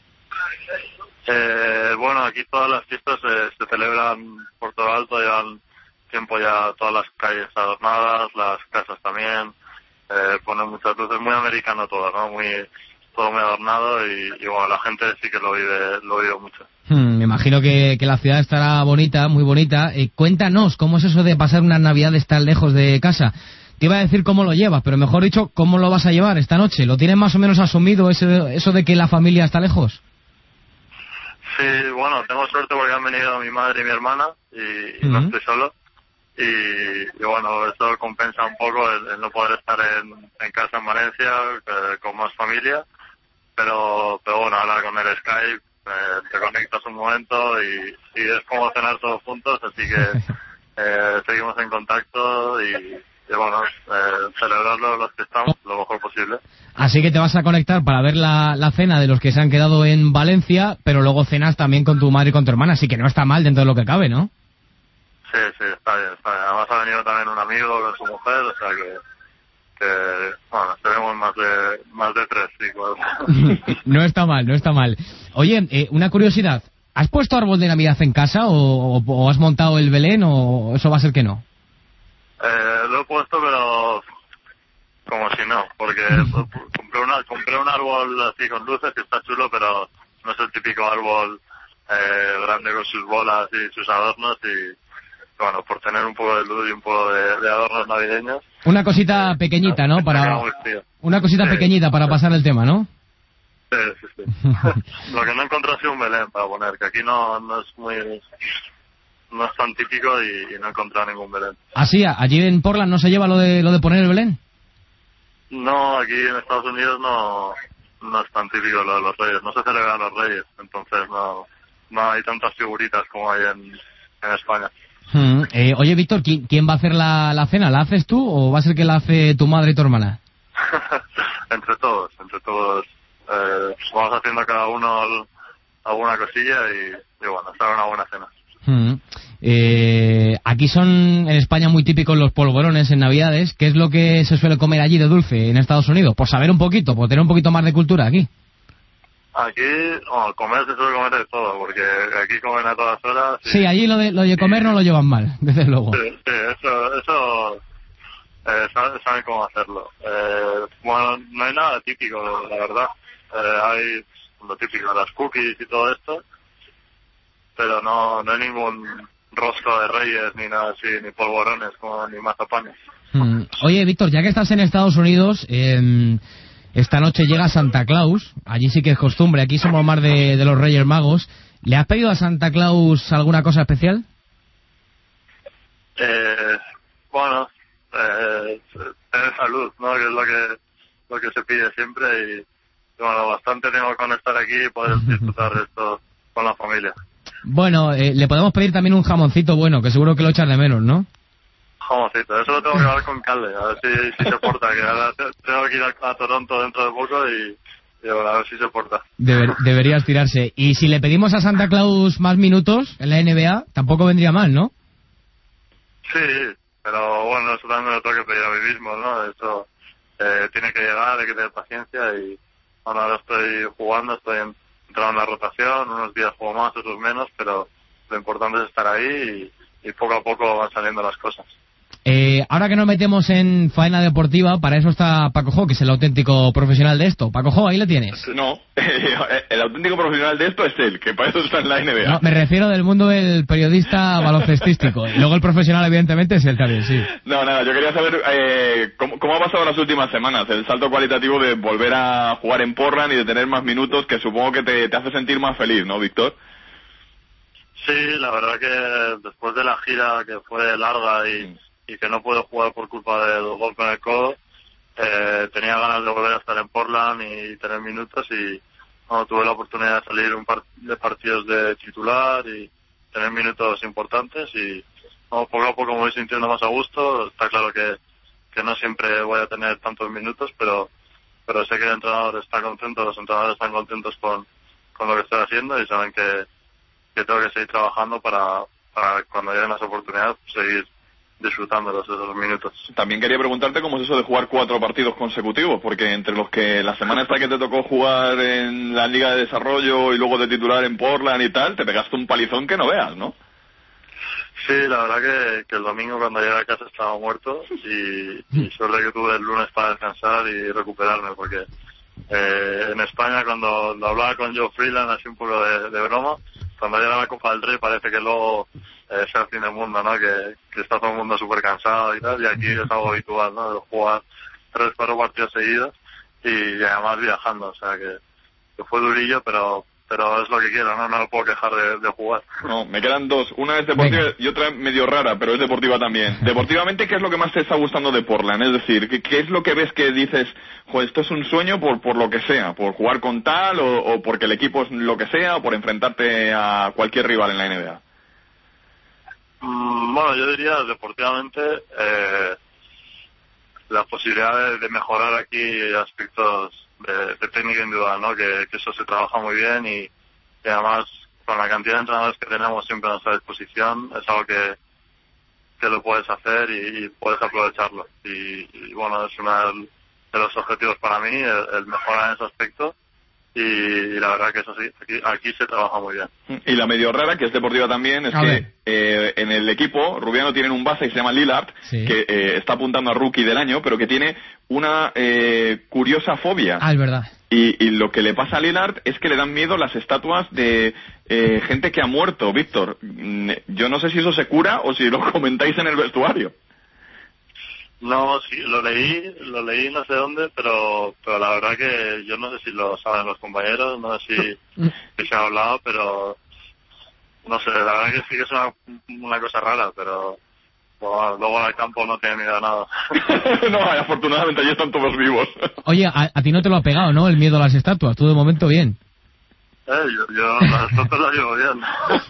Eh, bueno, aquí todas las fiestas eh, se celebran por todo alto, llevan tiempo ya todas las calles adornadas, las casas también, eh, ponen muchas luces, muy americano todo, ¿no? Muy... todo muy adornado y, y bueno, la gente sí que lo vive, lo vive mucho. Hmm, me imagino que, que la ciudad estará bonita, muy bonita. Eh, cuéntanos, ¿cómo es eso de pasar unas Navidades tan lejos de casa? Te iba a decir cómo lo llevas, pero mejor dicho, ¿cómo lo vas a llevar esta noche? ¿Lo tienes más o menos asumido eso, eso de que la familia está lejos? Sí, bueno, tengo suerte porque han venido mi madre y mi hermana y, y uh-huh. no estoy solo. Y, y bueno, eso compensa un poco el, el no poder estar en, en casa en Valencia eh, con más familia. Pero, pero bueno, ahora con el Skype eh, te conectas un momento y, y es como cenar todos juntos, así que eh, seguimos en contacto y, y bueno, eh, celebrarlo los que estamos lo mejor posible. Así que te vas a conectar para ver la, la cena de los que se han quedado en Valencia, pero luego cenas también con tu madre y con tu hermana, así que no está mal dentro de lo que cabe, ¿no? Sí, sí, está bien, está bien. Además ha venido también un amigo con su mujer, o sea que... que bueno, tenemos más de más de tres, sí, claro. No está mal, no está mal. Oye, eh, una curiosidad, ¿has puesto árbol de Navidad en casa o, o, o has montado el Belén o eso va a ser que no? Eh, lo he puesto, pero como si no, porque compré, una, compré un árbol así con luces que está chulo, pero no es el típico árbol eh, grande con sus bolas y sus adornos y bueno, por tener un poco de luz y un poco de, de adornos navideños. Una cosita pequeñita, ¿no? Para una cosita sí, pequeñita para sí. pasar el tema, ¿no? Sí, sí, sí. Lo que no encontré ha sido un Belén para poner, que aquí no, no es muy... no es tan típico y, y no he encontrado ningún Belén. ¿Ah, sí? ¿Allí en Portland no se lleva lo de lo de poner el Belén? No, aquí en Estados Unidos no, no es tan típico lo de los Reyes. No se celebran los Reyes, entonces no, no hay tantas figuritas como hay en, en España. Hmm. Eh, oye, Víctor, ¿quién, ¿quién va a hacer la, la cena? ¿La haces tú o va a ser que la hace tu madre y tu hermana? Entre todos, entre todos. Eh, vamos haciendo cada uno alguna cosilla y, y bueno, será una buena cena. Hmm. Eh, aquí son en España muy típicos los polvorones en Navidades. ¿Qué es lo que se suele comer allí de dulce en Estados Unidos? Por saber un poquito, por tener un poquito más de cultura aquí. Aquí, bueno, comer se suele comer de todo, porque aquí comen a todas horas. Y... sí, allí lo de, lo de comer no lo llevan mal, desde luego. Sí, sí, eso, eso eh, saben, saben cómo hacerlo. Eh, bueno, no hay nada típico, la verdad. Eh, hay lo típico, las cookies y todo esto, pero no, no hay ningún rosco de reyes, ni nada así, ni polvorones, como, ni mazapanes. Mm. Oye, Víctor, ya que estás en Estados Unidos... Eh, esta noche llega Santa Claus, allí sí que es costumbre, aquí somos más de, de los Reyes Magos. ¿Le has pedido a Santa Claus alguna cosa especial? Eh, bueno, eh, tener salud, ¿no? Que es lo que lo que se pide siempre y bueno, bastante tengo con estar aquí y poder disfrutar de esto con la familia. Bueno, eh, le podemos pedir también un jamoncito bueno, que seguro que lo echas de menos, ¿no? Jamoncito, eso lo tengo que hablar con Calde, a ver si, si se porta, que ahora tengo que ir a, a Toronto dentro de poco y, y bueno, a ver si se porta. Deber, deberías tirarse. Y si le pedimos a Santa Claus más minutos en la N B A, tampoco vendría mal, ¿no? Sí, pero bueno, eso también me lo tengo que pedir a mí mismo, ¿no? Eso eh, tiene que llegar, hay que tener paciencia y bueno, ahora estoy jugando, estoy entrando en la rotación, unos días juego más, otros menos, pero lo importante es estar ahí y, y poco a poco van saliendo las cosas. Eh, ahora que nos metemos en faena deportiva, para eso está Paco Jo, que es el auténtico profesional de esto. Paco Jo, ahí le tienes. No, el auténtico profesional de esto es él, que para eso está en la N B A. No, me refiero del mundo del periodista baloncestístico. Y luego el profesional, evidentemente, es él también, sí. No, nada, yo quería saber eh, cómo, cómo ha pasado las últimas semanas, el salto cualitativo de volver a jugar en Portland y de tener más minutos, que supongo que te, te hace sentir más feliz, ¿no, Víctor? Sí, la verdad que después de la gira, que fue larga y, y que no puedo jugar por culpa del golpe en el codo, eh, tenía ganas de volver a estar en Portland y tener minutos, y bueno, tuve la oportunidad de salir un par de partidos de titular y tener minutos importantes, y bueno, poco a poco me voy sintiendo más a gusto. Está claro que, que no siempre voy a tener tantos minutos, pero pero sé que el entrenador está contento, los entrenadores están contentos con, con lo que estoy haciendo, y saben que, que tengo que seguir trabajando para, para cuando lleguen las oportunidades seguir disfrutándolos esos minutos. También quería preguntarte cómo es eso de jugar cuatro partidos consecutivos, porque entre los que la semana esta que te tocó jugar en la Liga de Desarrollo y luego de titular en Portland y tal, te pegaste un palizón que no veas, ¿no? Sí, la verdad que, que el domingo cuando llegué a casa estaba muerto, y, y suerte que tuve el lunes para descansar y recuperarme, porque eh, en España cuando lo hablaba con Joe Freeland, así un poco de, de broma, cuando llega la Copa del Rey parece que luego eh, sea el fin del mundo, ¿no? Que, que está todo el mundo súper cansado y tal, y aquí es algo habitual, ¿no? De jugar tres, cuatro partidos seguidos y, y además viajando, o sea que, que fue durillo, pero pero es lo que quiero, ¿no? No lo puedo quejar de, de jugar. No, me quedan dos. Una es deportiva Venga. y otra medio rara, pero es deportiva también. Deportivamente, ¿qué es lo que más te está gustando de Portland? Es decir, ¿qué, qué es lo que ves que dices, joder, esto es un sueño por por lo que sea? ¿Por jugar con tal o, o porque el equipo es lo que sea o por enfrentarte a cualquier rival en la N B A? Mm, bueno, yo diría deportivamente eh, la posibilidad de, de mejorar aquí aspectos de, de técnica individual, ¿no? Que, que eso se trabaja muy bien, y, y además con la cantidad de entrenadores que tenemos siempre a nuestra disposición es algo que, que lo puedes hacer y, y puedes aprovecharlo, y, y bueno, es uno de los objetivos para mí, el, el mejorar en ese aspecto, y, y la verdad que eso sí, aquí, aquí se trabaja muy bien. Y la medio rara, que es deportiva también, es a que eh, en el equipo Rubiano tienen un base que se llama Lillard, sí. que eh, está apuntando a rookie del año, pero que tiene una eh, curiosa fobia. Ah, es verdad. Y, y lo que le pasa a Lillard es que le dan miedo las estatuas de eh, gente que ha muerto, Víctor. Yo no sé si eso se cura o si lo comentáis en el vestuario. No, sí, lo leí, lo leí no sé dónde, pero pero la verdad que yo no sé si lo saben los compañeros, no sé si, si se ha hablado, pero no sé, la verdad que sí que es una, una cosa rara, pero bueno, luego en el campo no tiene miedo a nada. No, afortunadamente allí están todos vivos. Oye, a, a ti no te lo ha pegado, ¿no? El miedo a las estatuas, tú de momento bien. Eh, yo, yo las estatuas las llevo bien.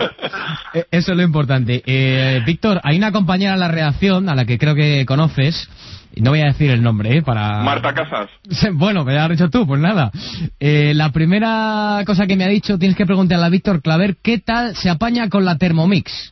Eso es lo importante. Eh, Víctor, hay una compañera en la redacción a la que creo que conoces, no voy a decir el nombre, ¿eh? Para... Marta Casas. Bueno, me lo has dicho tú, pues nada. Eh, la primera cosa que me ha dicho, tienes que preguntarle a Víctor Claver qué tal se apaña con la Thermomix.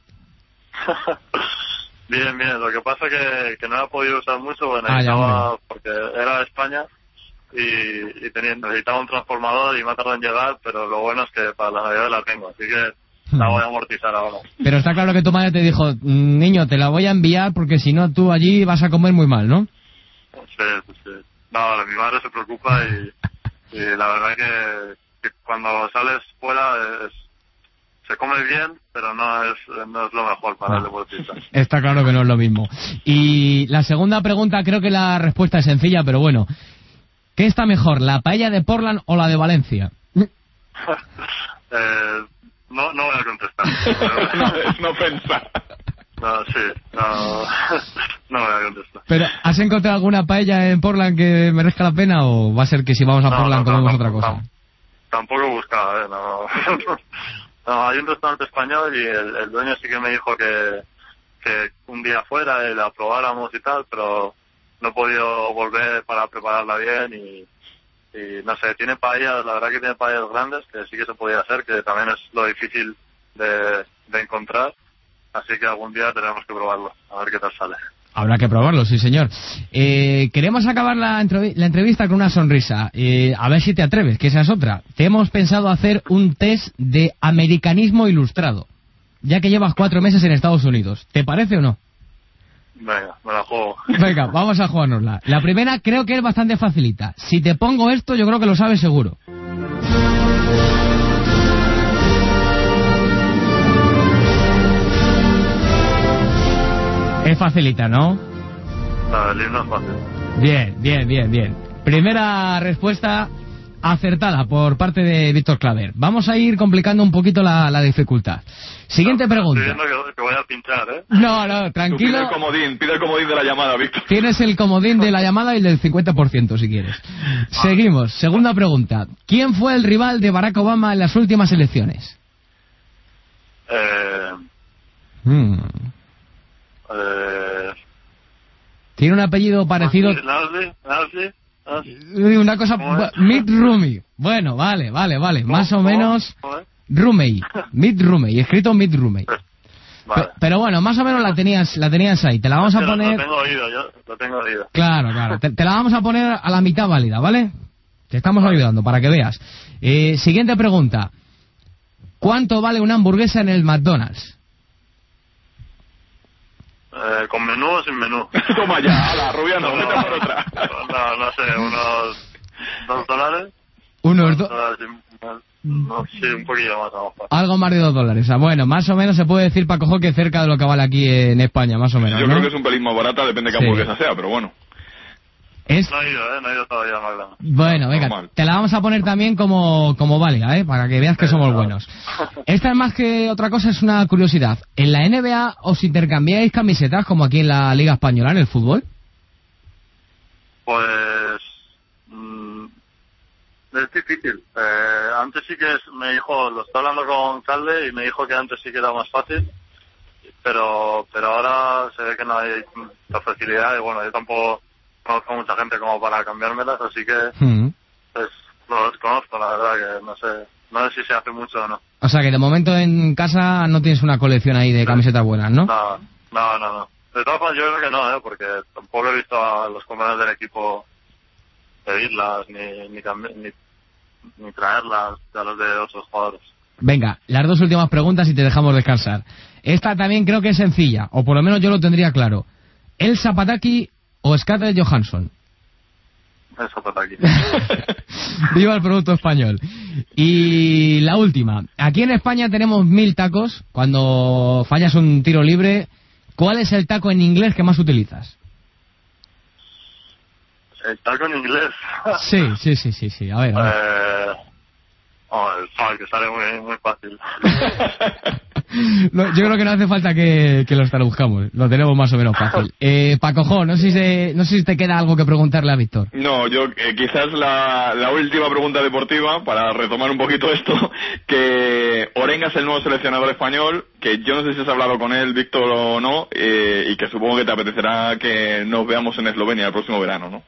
Bien, bien, lo que pasa que, que no la he podido usar mucho, bueno, ah, necesitaba, porque era de España y, y tenía, necesitaba un transformador y me ha tardado en llegar, pero lo bueno es que para la Navidad la tengo, así que la voy a amortizar ahora. Pero está claro que tu madre te dijo, niño, te la voy a enviar porque si no tú allí vas a comer muy mal, ¿no? Sí, sí. No, mi madre se preocupa y, y la verdad que, que cuando sales fuera es, se come bien, pero no es no es lo mejor para no. el deportista. Está claro que no es lo mismo. Y la segunda pregunta, creo que la respuesta es sencilla, pero bueno. ¿Qué está mejor, la paella de Portland o la de Valencia? eh, no, no voy a contestar. No, es no pensar. No, sí, no, no voy a contestar. ¿Pero has encontrado alguna paella en Portland que merezca la pena o va a ser que si vamos a no, Portland no, comemos no, otra cosa? No, tampoco he buscado, ¿eh? No. No, hay un restaurante español y el, el dueño sí que me dijo que, que un día fuera y la probáramos y tal, pero no he podido volver para prepararla bien y, y no sé, tiene paellas, la verdad que tiene paellas grandes que sí que se podía hacer, que también es lo difícil de, de encontrar, así que algún día tenemos que probarlo, a ver qué tal sale. Habrá que probarlo, sí señor. Eh, queremos acabar la, entrev- la entrevista con una sonrisa. Eh, a ver si te atreves, que esa es otra. Te hemos pensado hacer un test de americanismo ilustrado, ya que llevas cuatro meses en Estados Unidos. ¿Te parece o no? Venga, me la juego. Venga, vamos a jugárnosla. La primera creo que es bastante facilita. Si te pongo esto, yo creo que lo sabes seguro. Es facilita, ¿no? No, el himno es fácil. Bien, bien, bien, bien. Primera respuesta acertada por parte de Víctor Claver. Vamos a ir complicando un poquito la, la dificultad. Siguiente pregunta. Estoy viendo que, que voy a pinchar, ¿eh? No, no, Tú tranquilo. pide el comodín, pide el comodín de la llamada, Víctor. Tienes el comodín de la llamada y el del cincuenta por ciento si quieres. Seguimos. Segunda pregunta. ¿Quién fue el rival de Barack Obama en las últimas elecciones? Eh... Hmm. Eh... Tiene un apellido parecido. Nasli, Nasli, Nasli. Una cosa. Mitt Romney. Bueno, vale, vale, vale. Más o menos. Romney. Mitt Romney. Escrito Mitt Romney. Vale. Pero bueno, más o menos la tenías, la tenías ahí. Te la vamos a Lo- poner. Lo tengo oído, yo lo tengo oído. Claro, claro. Te, te la vamos a poner a la mitad válida, ¿vale? Te estamos ayudando para que veas. Eh, siguiente pregunta. ¿Cuánto vale una hamburguesa en el McDonald's? Eh, ¿Con menú o sin menú? Toma ya, ala, Rubiano, vete por otra. No, no sé, unos dos dólares. Unos Dos do- dólares y- no, sí, un poquillo más abajo. Algo más de dos dólares. Ah, bueno, más o menos se puede decir, Paco, que cerca de lo que vale aquí en España, más o menos, Yo ¿no? creo que es un pelín más barata, depende de qué Sí. hamburguesa sea, pero bueno. Es... No he ido, eh, no he ido todavía a McDonald's. Bueno, venga, Normal. te la vamos a poner también como, como válida, ¿eh? Para que veas que somos buenos. Esta es más que otra cosa, es una curiosidad. ¿En la N B A os intercambiáis camisetas como aquí en la Liga Española, en el fútbol? Pues... mm, es difícil. Eh, antes sí que es- me dijo, lo estoy hablando con Calde y me dijo que antes sí que era más fácil, pero pero ahora se ve que no hay la facilidad y bueno, yo tampoco conozco mucha gente como para cambiármelas, así que Mm. pues lo desconozco, la verdad, que no sé, no sé si se hace mucho o no. O sea que de momento en casa no tienes una colección ahí de camisetas buenas, ¿no? No, no, no, no. De todas formas, yo creo que no, ¿eh? Porque tampoco he visto a los compañeros del equipo pedirlas ni ni, cambi- ni, ni traerlas a los de otros jugadores. Venga, las dos últimas preguntas y te dejamos descansar. Esta también creo que es sencilla, o por lo menos yo lo tendría claro. ¿El Zapataki o Scarlett Johansson? Eso pasa aquí. Viva el producto español. Y la última. Aquí en España tenemos mil tacos. Cuando fallas un tiro libre, ¿cuál es el taco en inglés que más utilizas? El taco en inglés. Sí, sí, sí, sí, sí. A ver, a ver. Eh, oh, el fuck, que sale muy, muy fácil. No, yo creo que no hace falta que, que lo traduzcamos. Lo tenemos más o menos fácil. Eh, Pacojo, no sé si se- no sé si te queda algo que preguntarle a Víctor. No, yo eh, quizás la, la última pregunta deportiva, para retomar un poquito esto, que Orenga es el nuevo seleccionador español, que yo no sé si has hablado con él, Víctor, o no, eh, y que supongo que te apetecerá que nos veamos en Eslovenia el próximo verano, ¿no?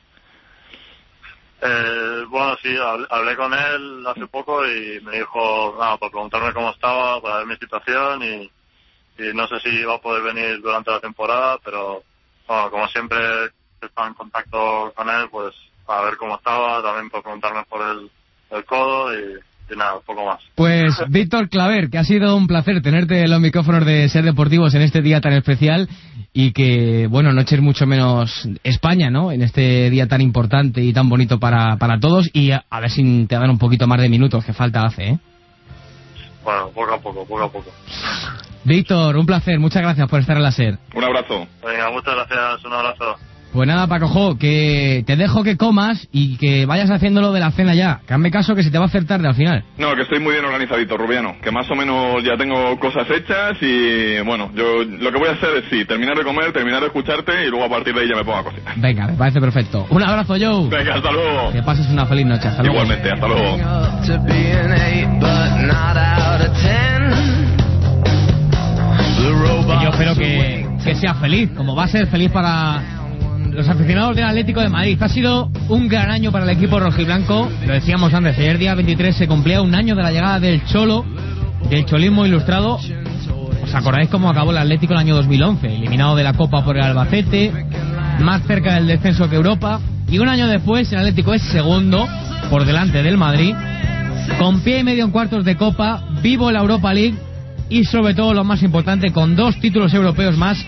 Eh, bueno, sí, hablé, hablé con él hace poco y me dijo, nada, para preguntarme cómo estaba, para ver mi situación y, y no sé si iba a poder venir durante la temporada, pero bueno, como siempre he estado en contacto con él, pues para ver cómo estaba, también para preguntarme por el, el codo y, y nada, un poco más. Pues Víctor Claver, que ha sido un placer tenerte en los micrófonos de Ser Deportivos en este día tan especial y que, bueno, no eches mucho menos España, ¿no? En este día tan importante y tan bonito para, para todos y a, a ver si te dan un poquito más de minutos, que falta hace, ¿eh? Bueno, poco a poco, poco a poco. Víctor, un placer, muchas gracias por estar en la SER. Un abrazo. Venga, muchas gracias, un abrazo. Pues nada, Pacojo, que te dejo que comas y que vayas haciéndolo de la cena ya. Que hazme caso que se te va a hacer tarde al final. No, que estoy muy bien organizadito, Rubiano, que más o menos ya tengo cosas hechas y bueno, yo lo que voy a hacer es sí, terminar de comer, terminar de escucharte y luego a partir de ahí ya me pongo a cocinar. Venga, me parece perfecto. Un abrazo, Joe. Venga, hasta luego. Que pases una feliz noche. Hasta luego. Igualmente, hasta luego. To be an eight, but not out of ten. The robot Y yo espero que, que sea feliz, como va a ser feliz para los aficionados del Atlético de Madrid. Ha sido un gran año para el equipo rojiblanco. Lo decíamos antes, ayer día veintitrés se cumplía un año de la llegada del Cholo, del cholismo ilustrado. ¿Os acordáis cómo acabó el Atlético el año dos mil once? Eliminado de la Copa por el Albacete, más cerca del descenso que Europa. Y un año después el Atlético es segundo, por delante del Madrid, con pie y medio en cuartos de Copa, vivo en la Europa League y sobre todo lo más importante, con dos títulos europeos más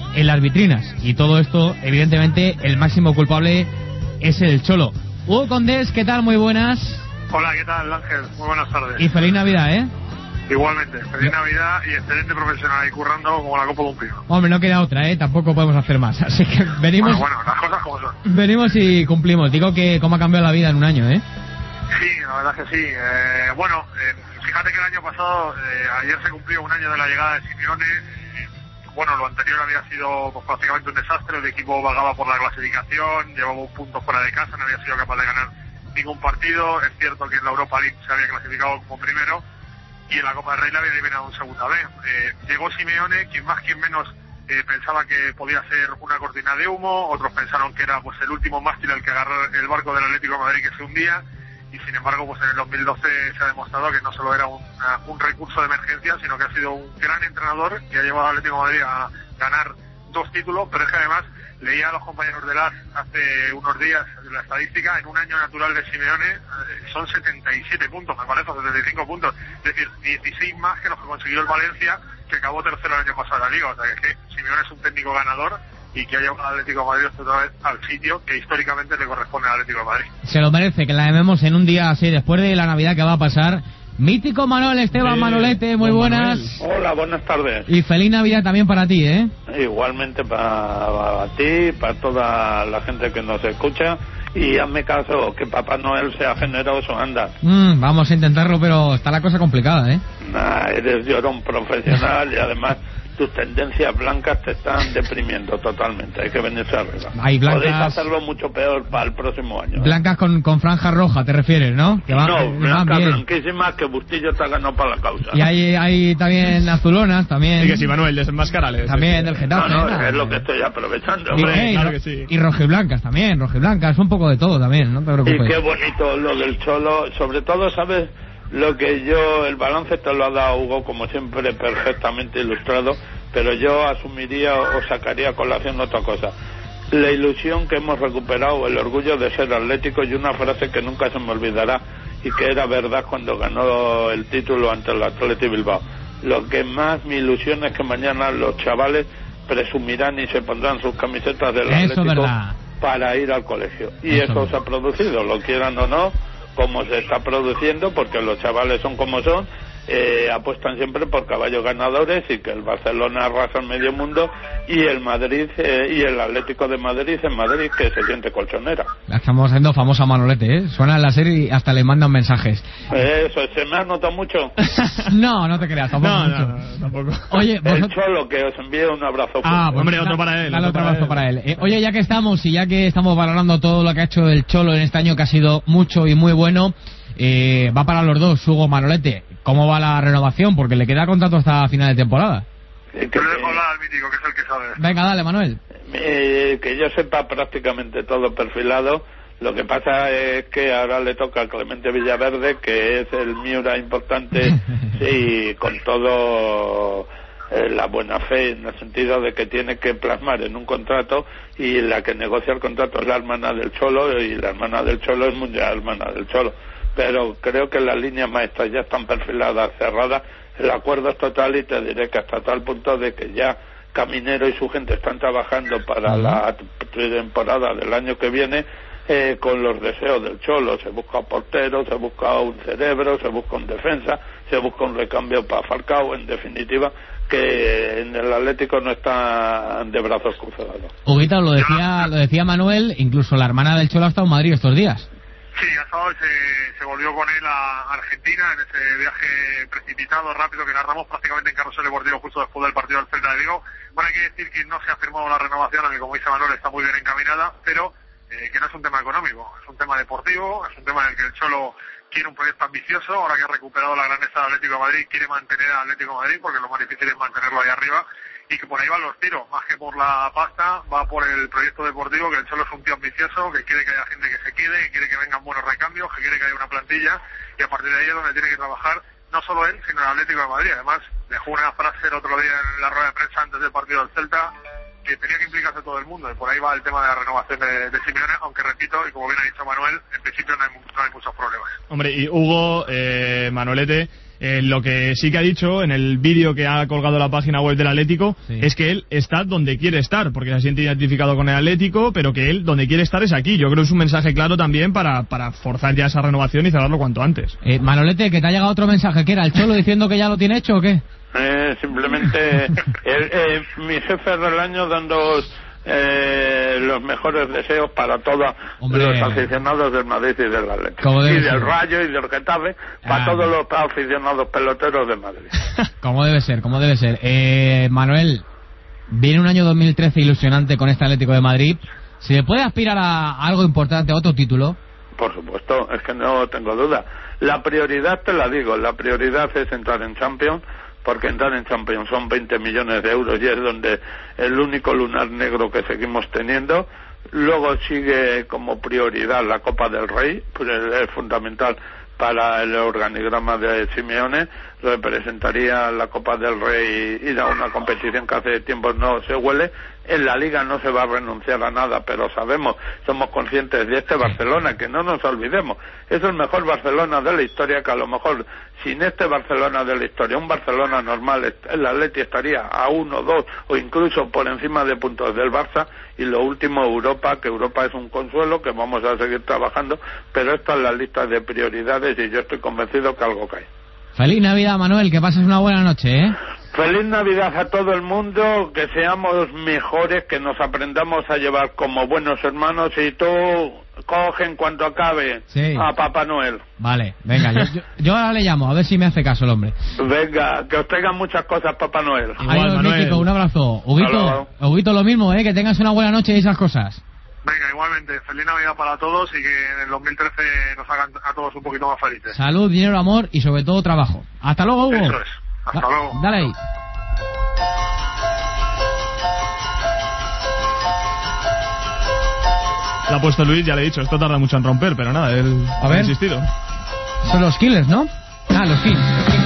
en las vitrinas. Y todo esto, evidentemente, el máximo culpable es el Cholo. Hugo Condés, ¿qué tal? Muy buenas. Hola, ¿qué tal, Ángel? Muy buenas tardes. Y feliz Navidad, ¿eh? Igualmente, feliz Navidad y excelente profesional y currando como la copa de un pijo. Hombre, no queda otra, ¿eh? Tampoco podemos hacer más. Así que venimos... Bueno, bueno, las cosas como son. Venimos y cumplimos. Digo que cómo ha cambiado la vida en un año, ¿eh? Sí, la verdad es que sí. Eh, bueno, eh, fíjate que el año pasado, eh, ayer se cumplió un año de la llegada de Simeone. Eh, bueno, lo anterior había sido pues, prácticamente un desastre. El equipo vagaba por la clasificación, llevaba un punto fuera de casa, no había sido capaz de ganar ningún partido. Es cierto que en la Europa League se había clasificado como primero y en la Copa del Rey la había eliminado en segunda vez. Eh, llegó Simeone, quien más quien menos eh, pensaba que podía ser una cortina de humo, otros pensaron que era pues el último mástil al que agarrar el barco del Atlético de Madrid que se hundía, y sin embargo pues en el dos mil doce se ha demostrado que no solo era una, un recurso de emergencia, sino que ha sido un gran entrenador que ha llevado al Atlético de Madrid a ganar dos títulos, pero es que además leía a los compañeros de LAS hace unos días la estadística, en un año natural de Simeone eh, son setenta y siete puntos, me parece, setenta y cinco puntos, es decir, dieciséis más que los que consiguió el Valencia, que acabó tercero el año pasado en la Liga. O sea que, es que Simeone es un técnico ganador y que ha llevado al Atlético de Madrid otra vez al sitio que históricamente le corresponde al Atlético de Madrid. Se lo merece, que la llamemos en un día así, después de la Navidad que va a pasar. Mítico Manuel Esteban sí, Manolete, muy buenas. Manuel. Hola, buenas tardes. Y feliz Navidad también para ti, ¿eh? Igualmente para, para ti, para toda la gente que nos escucha. Y hazme caso, que Papá Noel sea generoso, anda. Mm, vamos a intentarlo, pero está la cosa complicada, ¿eh? Nah, eres llorón profesional y además tus tendencias blancas te están deprimiendo totalmente. Hay que venirse arriba. Hay blancas... Podéis hacerlo mucho peor para el próximo año. Blancas con, con franja roja, te refieres, ¿no? Que va, no, eh, blancas blanquísimas, que Bustillo está ganando para la causa. Y hay, hay también azulonas, también. Y que si Manuel, desenmascarales. También del Getafe. No, no, ¿eh? es lo que estoy aprovechando. Y, hombre. hey, Claro no, que sí. Y rojiblancas también, rojiblancas, un poco de todo también, no te preocupes. Y qué bonito lo del Cholo, sobre todo, ¿sabes? Lo que yo, el balance te lo ha dado Hugo, como siempre, perfectamente ilustrado, pero yo asumiría o sacaría a colación otra cosa. La ilusión que hemos recuperado, el orgullo de ser atlético, y una frase que nunca se me olvidará y que era verdad cuando ganó el título ante el Athletic Bilbao. Lo que más me ilusiona es que mañana los chavales presumirán y se pondrán sus camisetas del Eso Atlético verdad. para ir al colegio. Y Eso eso verdad. se ha producido, lo quieran o no, como se está produciendo, porque los chavales son como son, eh, apuestan siempre por caballos ganadores, y que el Barcelona arrasa el medio mundo y el Madrid eh, y el Atlético de Madrid en Madrid, que se siente colchonera. La estamos haciendo famosa Manolete, ¿eh? Suena en la serie y hasta le mandan mensajes. Eso, ¿se me ha notado mucho? No, no te creas, tampoco No, mucho. no, no, tampoco. Oye, el vosotros... Cholo, que os envíe un abrazo. Ah, hombre, otro para él. Dale otro otro abrazo para él. Eh, oye, ya que estamos y ya que estamos valorando todo lo que ha hecho el Cholo en este año, que ha sido mucho y muy bueno, eh, va para los dos, Hugo, Manolete. ¿Cómo va la renovación? Porque le queda contrato hasta final de temporada. Eh, Yo le dejo hablar al mítico, que es el que sabe. Venga, dale, Manuel. Eh, que yo sepa, prácticamente todo perfilado. Lo que pasa es que ahora le toca a Clemente Villaverde, que es el Miura importante, y con todo eh, la buena fe, en el sentido de que tiene que plasmar en un contrato, y la que negocia el contrato es la hermana del Cholo, y la hermana del Cholo es muy la hermana del Cholo. Pero creo que las líneas maestras ya están perfiladas, cerradas, el acuerdo es total, y te diré que hasta tal punto de que ya Caminero y su gente están trabajando para la temporada del año que viene, eh, con los deseos del Cholo. Se busca portero, se busca un cerebro, se busca un defensa, se busca un recambio para Falcao. En definitiva, que en el Atlético no están de brazos cruzados. Huguita, lo decía, lo decía Manuel, incluso la hermana del Cholo ha estado en Madrid estos días. Sí, ha estado y se, se volvió con él a Argentina en ese viaje precipitado, rápido, que narramos prácticamente en Carrusel Deportivo justo después del partido del Celta de Vigo. Bueno, hay que decir que no se ha firmado la renovación, aunque como dice Manuel está muy bien encaminada, pero eh, que no es un tema económico, es un tema deportivo, es un tema en el que el Cholo quiere un proyecto ambicioso. Ahora que ha recuperado la grandeza del Atlético de Madrid, quiere mantener al Atlético de Madrid, porque lo más difícil es mantenerlo ahí arriba, y que por ahí van los tiros, más que por la pasta, va por el proyecto deportivo, que el Cholo es un tío ambicioso, que quiere que haya gente que se quede, que quiere que vengan buenos recambios, que quiere que haya una plantilla, y a partir de ahí es donde tiene que trabajar no solo él, sino el Atlético de Madrid. Además, dejó una frase el otro día en la rueda de prensa antes del partido del Celta, que tenía que implicarse todo el mundo, y por ahí va el tema de la renovación de, de Simeone, aunque repito, y como bien ha dicho Manuel, en principio no hay, no hay muchos problemas. Hombre, y Hugo, eh, Manolete, Eh, lo que sí que ha dicho en el vídeo que ha colgado la página web del Atlético sí. es que él está donde quiere estar, porque se siente identificado con el Atlético, pero que él donde quiere estar es aquí. Yo creo que es un mensaje claro también para, para forzar ya esa renovación y cerrarlo cuanto antes. Eh, Manolete, que te ha llegado otro mensaje, ¿qué era? ¿El Cholo diciendo que ya lo tiene hecho o qué? Eh, simplemente el, eh, mi jefe del año dando eh, los mejores deseos para todos los aficionados del Madrid y del Atlético y del ser. Rayo y del Getafe, para ah, todos los aficionados peloteros del Madrid. Como debe ser, como debe ser. Eh, Manuel, viene un año dos mil trece ilusionante con este Atlético de Madrid. ¿Se le puede aspirar a algo importante, a otro título? Por supuesto, es que no tengo duda. La prioridad, te la digo, la prioridad es entrar en Champions, porque entrar en Champions son veinte millones de euros y es donde el único lunar negro que seguimos teniendo. Luego sigue como prioridad la Copa del Rey, pues es fundamental para el organigrama de Simeone. Representaría la Copa del Rey ir a una competición que hace tiempo no se huele. En la Liga no se va a renunciar a nada, pero sabemos, somos conscientes de este Barcelona, que no nos olvidemos, es el mejor Barcelona de la historia, que a lo mejor sin este Barcelona de la historia, un Barcelona normal, el Atleti estaría a uno, dos o incluso por encima de puntos del Barça. Y lo último, Europa, que Europa es un consuelo, que vamos a seguir trabajando, pero esta es la lista de prioridades y yo estoy convencido que algo cae. Feliz Navidad, Manuel, que pases una buena noche, ¿eh? Feliz Navidad a todo el mundo, que seamos mejores, que nos aprendamos a llevar como buenos hermanos, y tú coge en cuanto acabe sí. a Papá Noel. Vale, venga, yo, yo, yo ahora le llamo, a ver si me hace caso el hombre. Venga, que os traigan muchas cosas, Papá Noel. Igual, Manuel. Mítico, un abrazo. Huguito, Huguito, lo mismo, ¿eh? Que tengas una buena noche y esas cosas. Venga, igualmente, feliz Navidad para todos y que en el dos mil trece nos hagan a todos un poquito más felices. Salud, dinero, amor y sobre todo trabajo. Hasta luego, Hugo. Eso es. Hasta da, luego. Dale ahí. La ha puesto Luis, ya le he dicho, esto tarda mucho en romper, pero nada, él a ver. ha insistido. Son los Killers, ¿no? Ah, los Killers.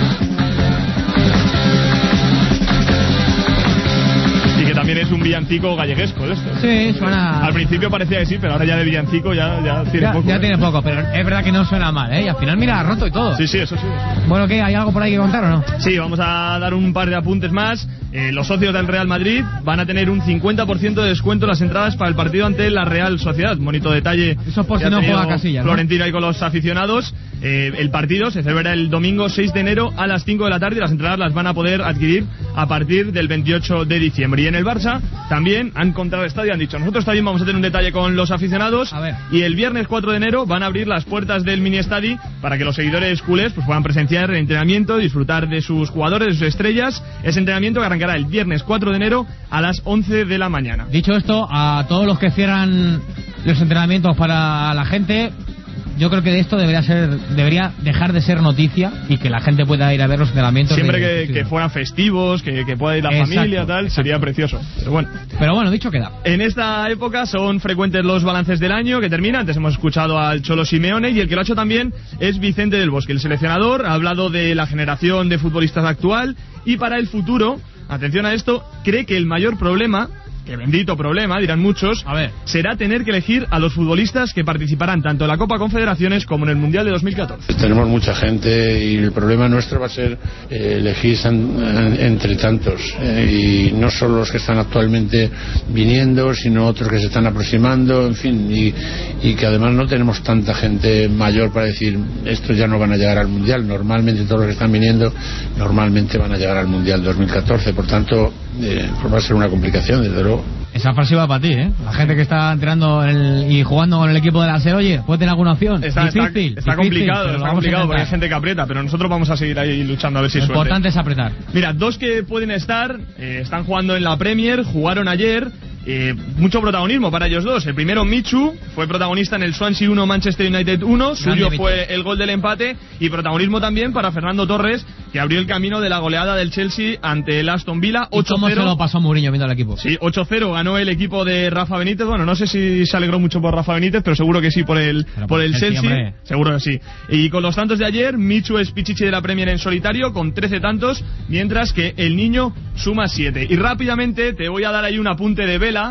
Y que también es un villancico galleguesco de esto. Sí, suena... Al principio parecía que sí, pero ahora ya de villancico ya, ya tiene ya, poco. Ya ¿eh? tiene poco, pero es verdad que no suena mal, ¿eh? Y al final, mira, ha roto y todo. Sí, sí, eso sí. Eso. Bueno, ¿qué? ¿Hay algo por ahí que contar o no? Sí, vamos a dar un par de apuntes más. Eh, los socios del Real Madrid van a tener un cincuenta por ciento de descuento en las entradas para el partido ante la Real Sociedad. Bonito detalle. Eso es por si no juega Casillas, ¿no? Florentino ahí con los aficionados. Eh, el partido se celebra el domingo seis de enero a las cinco de la tarde y las entradas las van a poder adquirir a partir del veintiocho de diciembre. Y en el Barça también han contado el estadio, han dicho, nosotros también vamos a tener un detalle con los aficionados. A ver. Y el viernes cuatro de enero van a abrir las puertas del mini estadio para que los seguidores culés pues puedan presenciar el entrenamiento, disfrutar de sus jugadores, de sus estrellas. Ese entrenamiento que arrancará el viernes cuatro de enero a las once de la mañana. Dicho esto, a todos los que cierran los entrenamientos para la gente, yo creo que de esto debería ser debería dejar de ser noticia y que la gente pueda ir a ver los entrenamientos. Siempre de, que, que fueran festivos, que, que pueda ir la exacto, familia, tal, exacto. Sería precioso. Pero bueno. Pero bueno, dicho queda. En esta época son frecuentes los balances del año que termina. Antes hemos escuchado al Cholo Simeone y el que lo ha hecho también es Vicente del Bosque. El seleccionador ha hablado de la generación de futbolistas actual y para el futuro, atención a esto, cree que el mayor problema, que bendito problema, dirán muchos, a ver, será tener que elegir a los futbolistas que participarán tanto en la Copa Confederaciones como en el Mundial de dos mil catorce. Tenemos mucha gente y el problema nuestro va a ser eh, elegir san, entre tantos eh, y no solo los que están actualmente viniendo, sino otros que se están aproximando, en fin, y, y que además no tenemos tanta gente mayor para decir estos ya no van a llegar al Mundial. Normalmente todos los que están viniendo normalmente van a llegar al Mundial dos mil catorce, por tanto eh, pues va a ser una complicación, desde luego. Esa frase va para ti, ¿eh? La gente que está entrenando en el, y jugando con el equipo de la SER, oye, ¿puede tener alguna opción? Está, difícil, está, está difícil, complicado, está complicado porque hay gente que aprieta, pero nosotros vamos a seguir ahí luchando a ver si Lo suerte. Lo importante es apretar. Mira, dos que pueden estar, eh, están jugando en la Premier, jugaron ayer. Eh, mucho protagonismo para ellos dos. El primero, Michu, fue protagonista en el Swansea uno, Manchester United uno. Suyo fue el gol del empate. Y protagonismo también para Fernando Torres, que abrió el camino de la goleada del Chelsea ante el Aston Villa. ocho cero. ¿Cómo se lo pasó Mourinho viendo al equipo? Sí, ocho cero ganó el equipo de Rafa Benítez. Bueno, no sé si se alegró mucho por Rafa Benítez, pero seguro que sí por el, por, por el Chelsea. Chelsea seguro que sí. Y con los tantos de ayer, Michu es pichichi de la Premier en solitario con trece tantos, mientras que el niño suma siete. Y rápidamente te voy a dar ahí un apunte de Vela,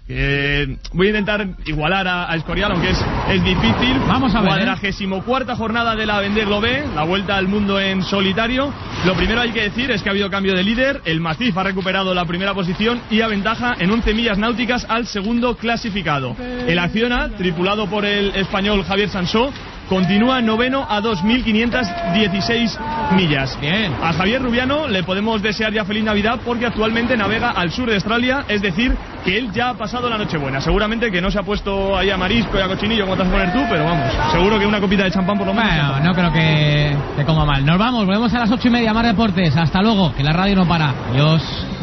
Eh, voy a intentar igualar a, a Escorial, aunque es, es difícil. Vamos a ver. Cuadragésimo cuarta jornada de la Vendée B, la vuelta al mundo en solitario. Lo primero hay que decir es que ha habido cambio de líder. El Macif ha recuperado la primera posición y aventaja en once millas náuticas al segundo clasificado. El Acciona, tripulado por el español Javier Sansó, continúa noveno a dos mil quinientas dieciséis millas. Bien. A Javier Rubiano le podemos desear ya feliz Navidad porque actualmente navega al sur de Australia, es decir, que él ya ha pasado la Nochebuena. Seguramente que no se ha puesto ahí a marisco y a cochinillo como te vas a poner tú, pero vamos, seguro que una copita de champán por lo menos. Bueno, no creo que te coma mal. Nos vamos, volvemos a las ocho y media, más deportes. Hasta luego, que la radio no para. Adiós.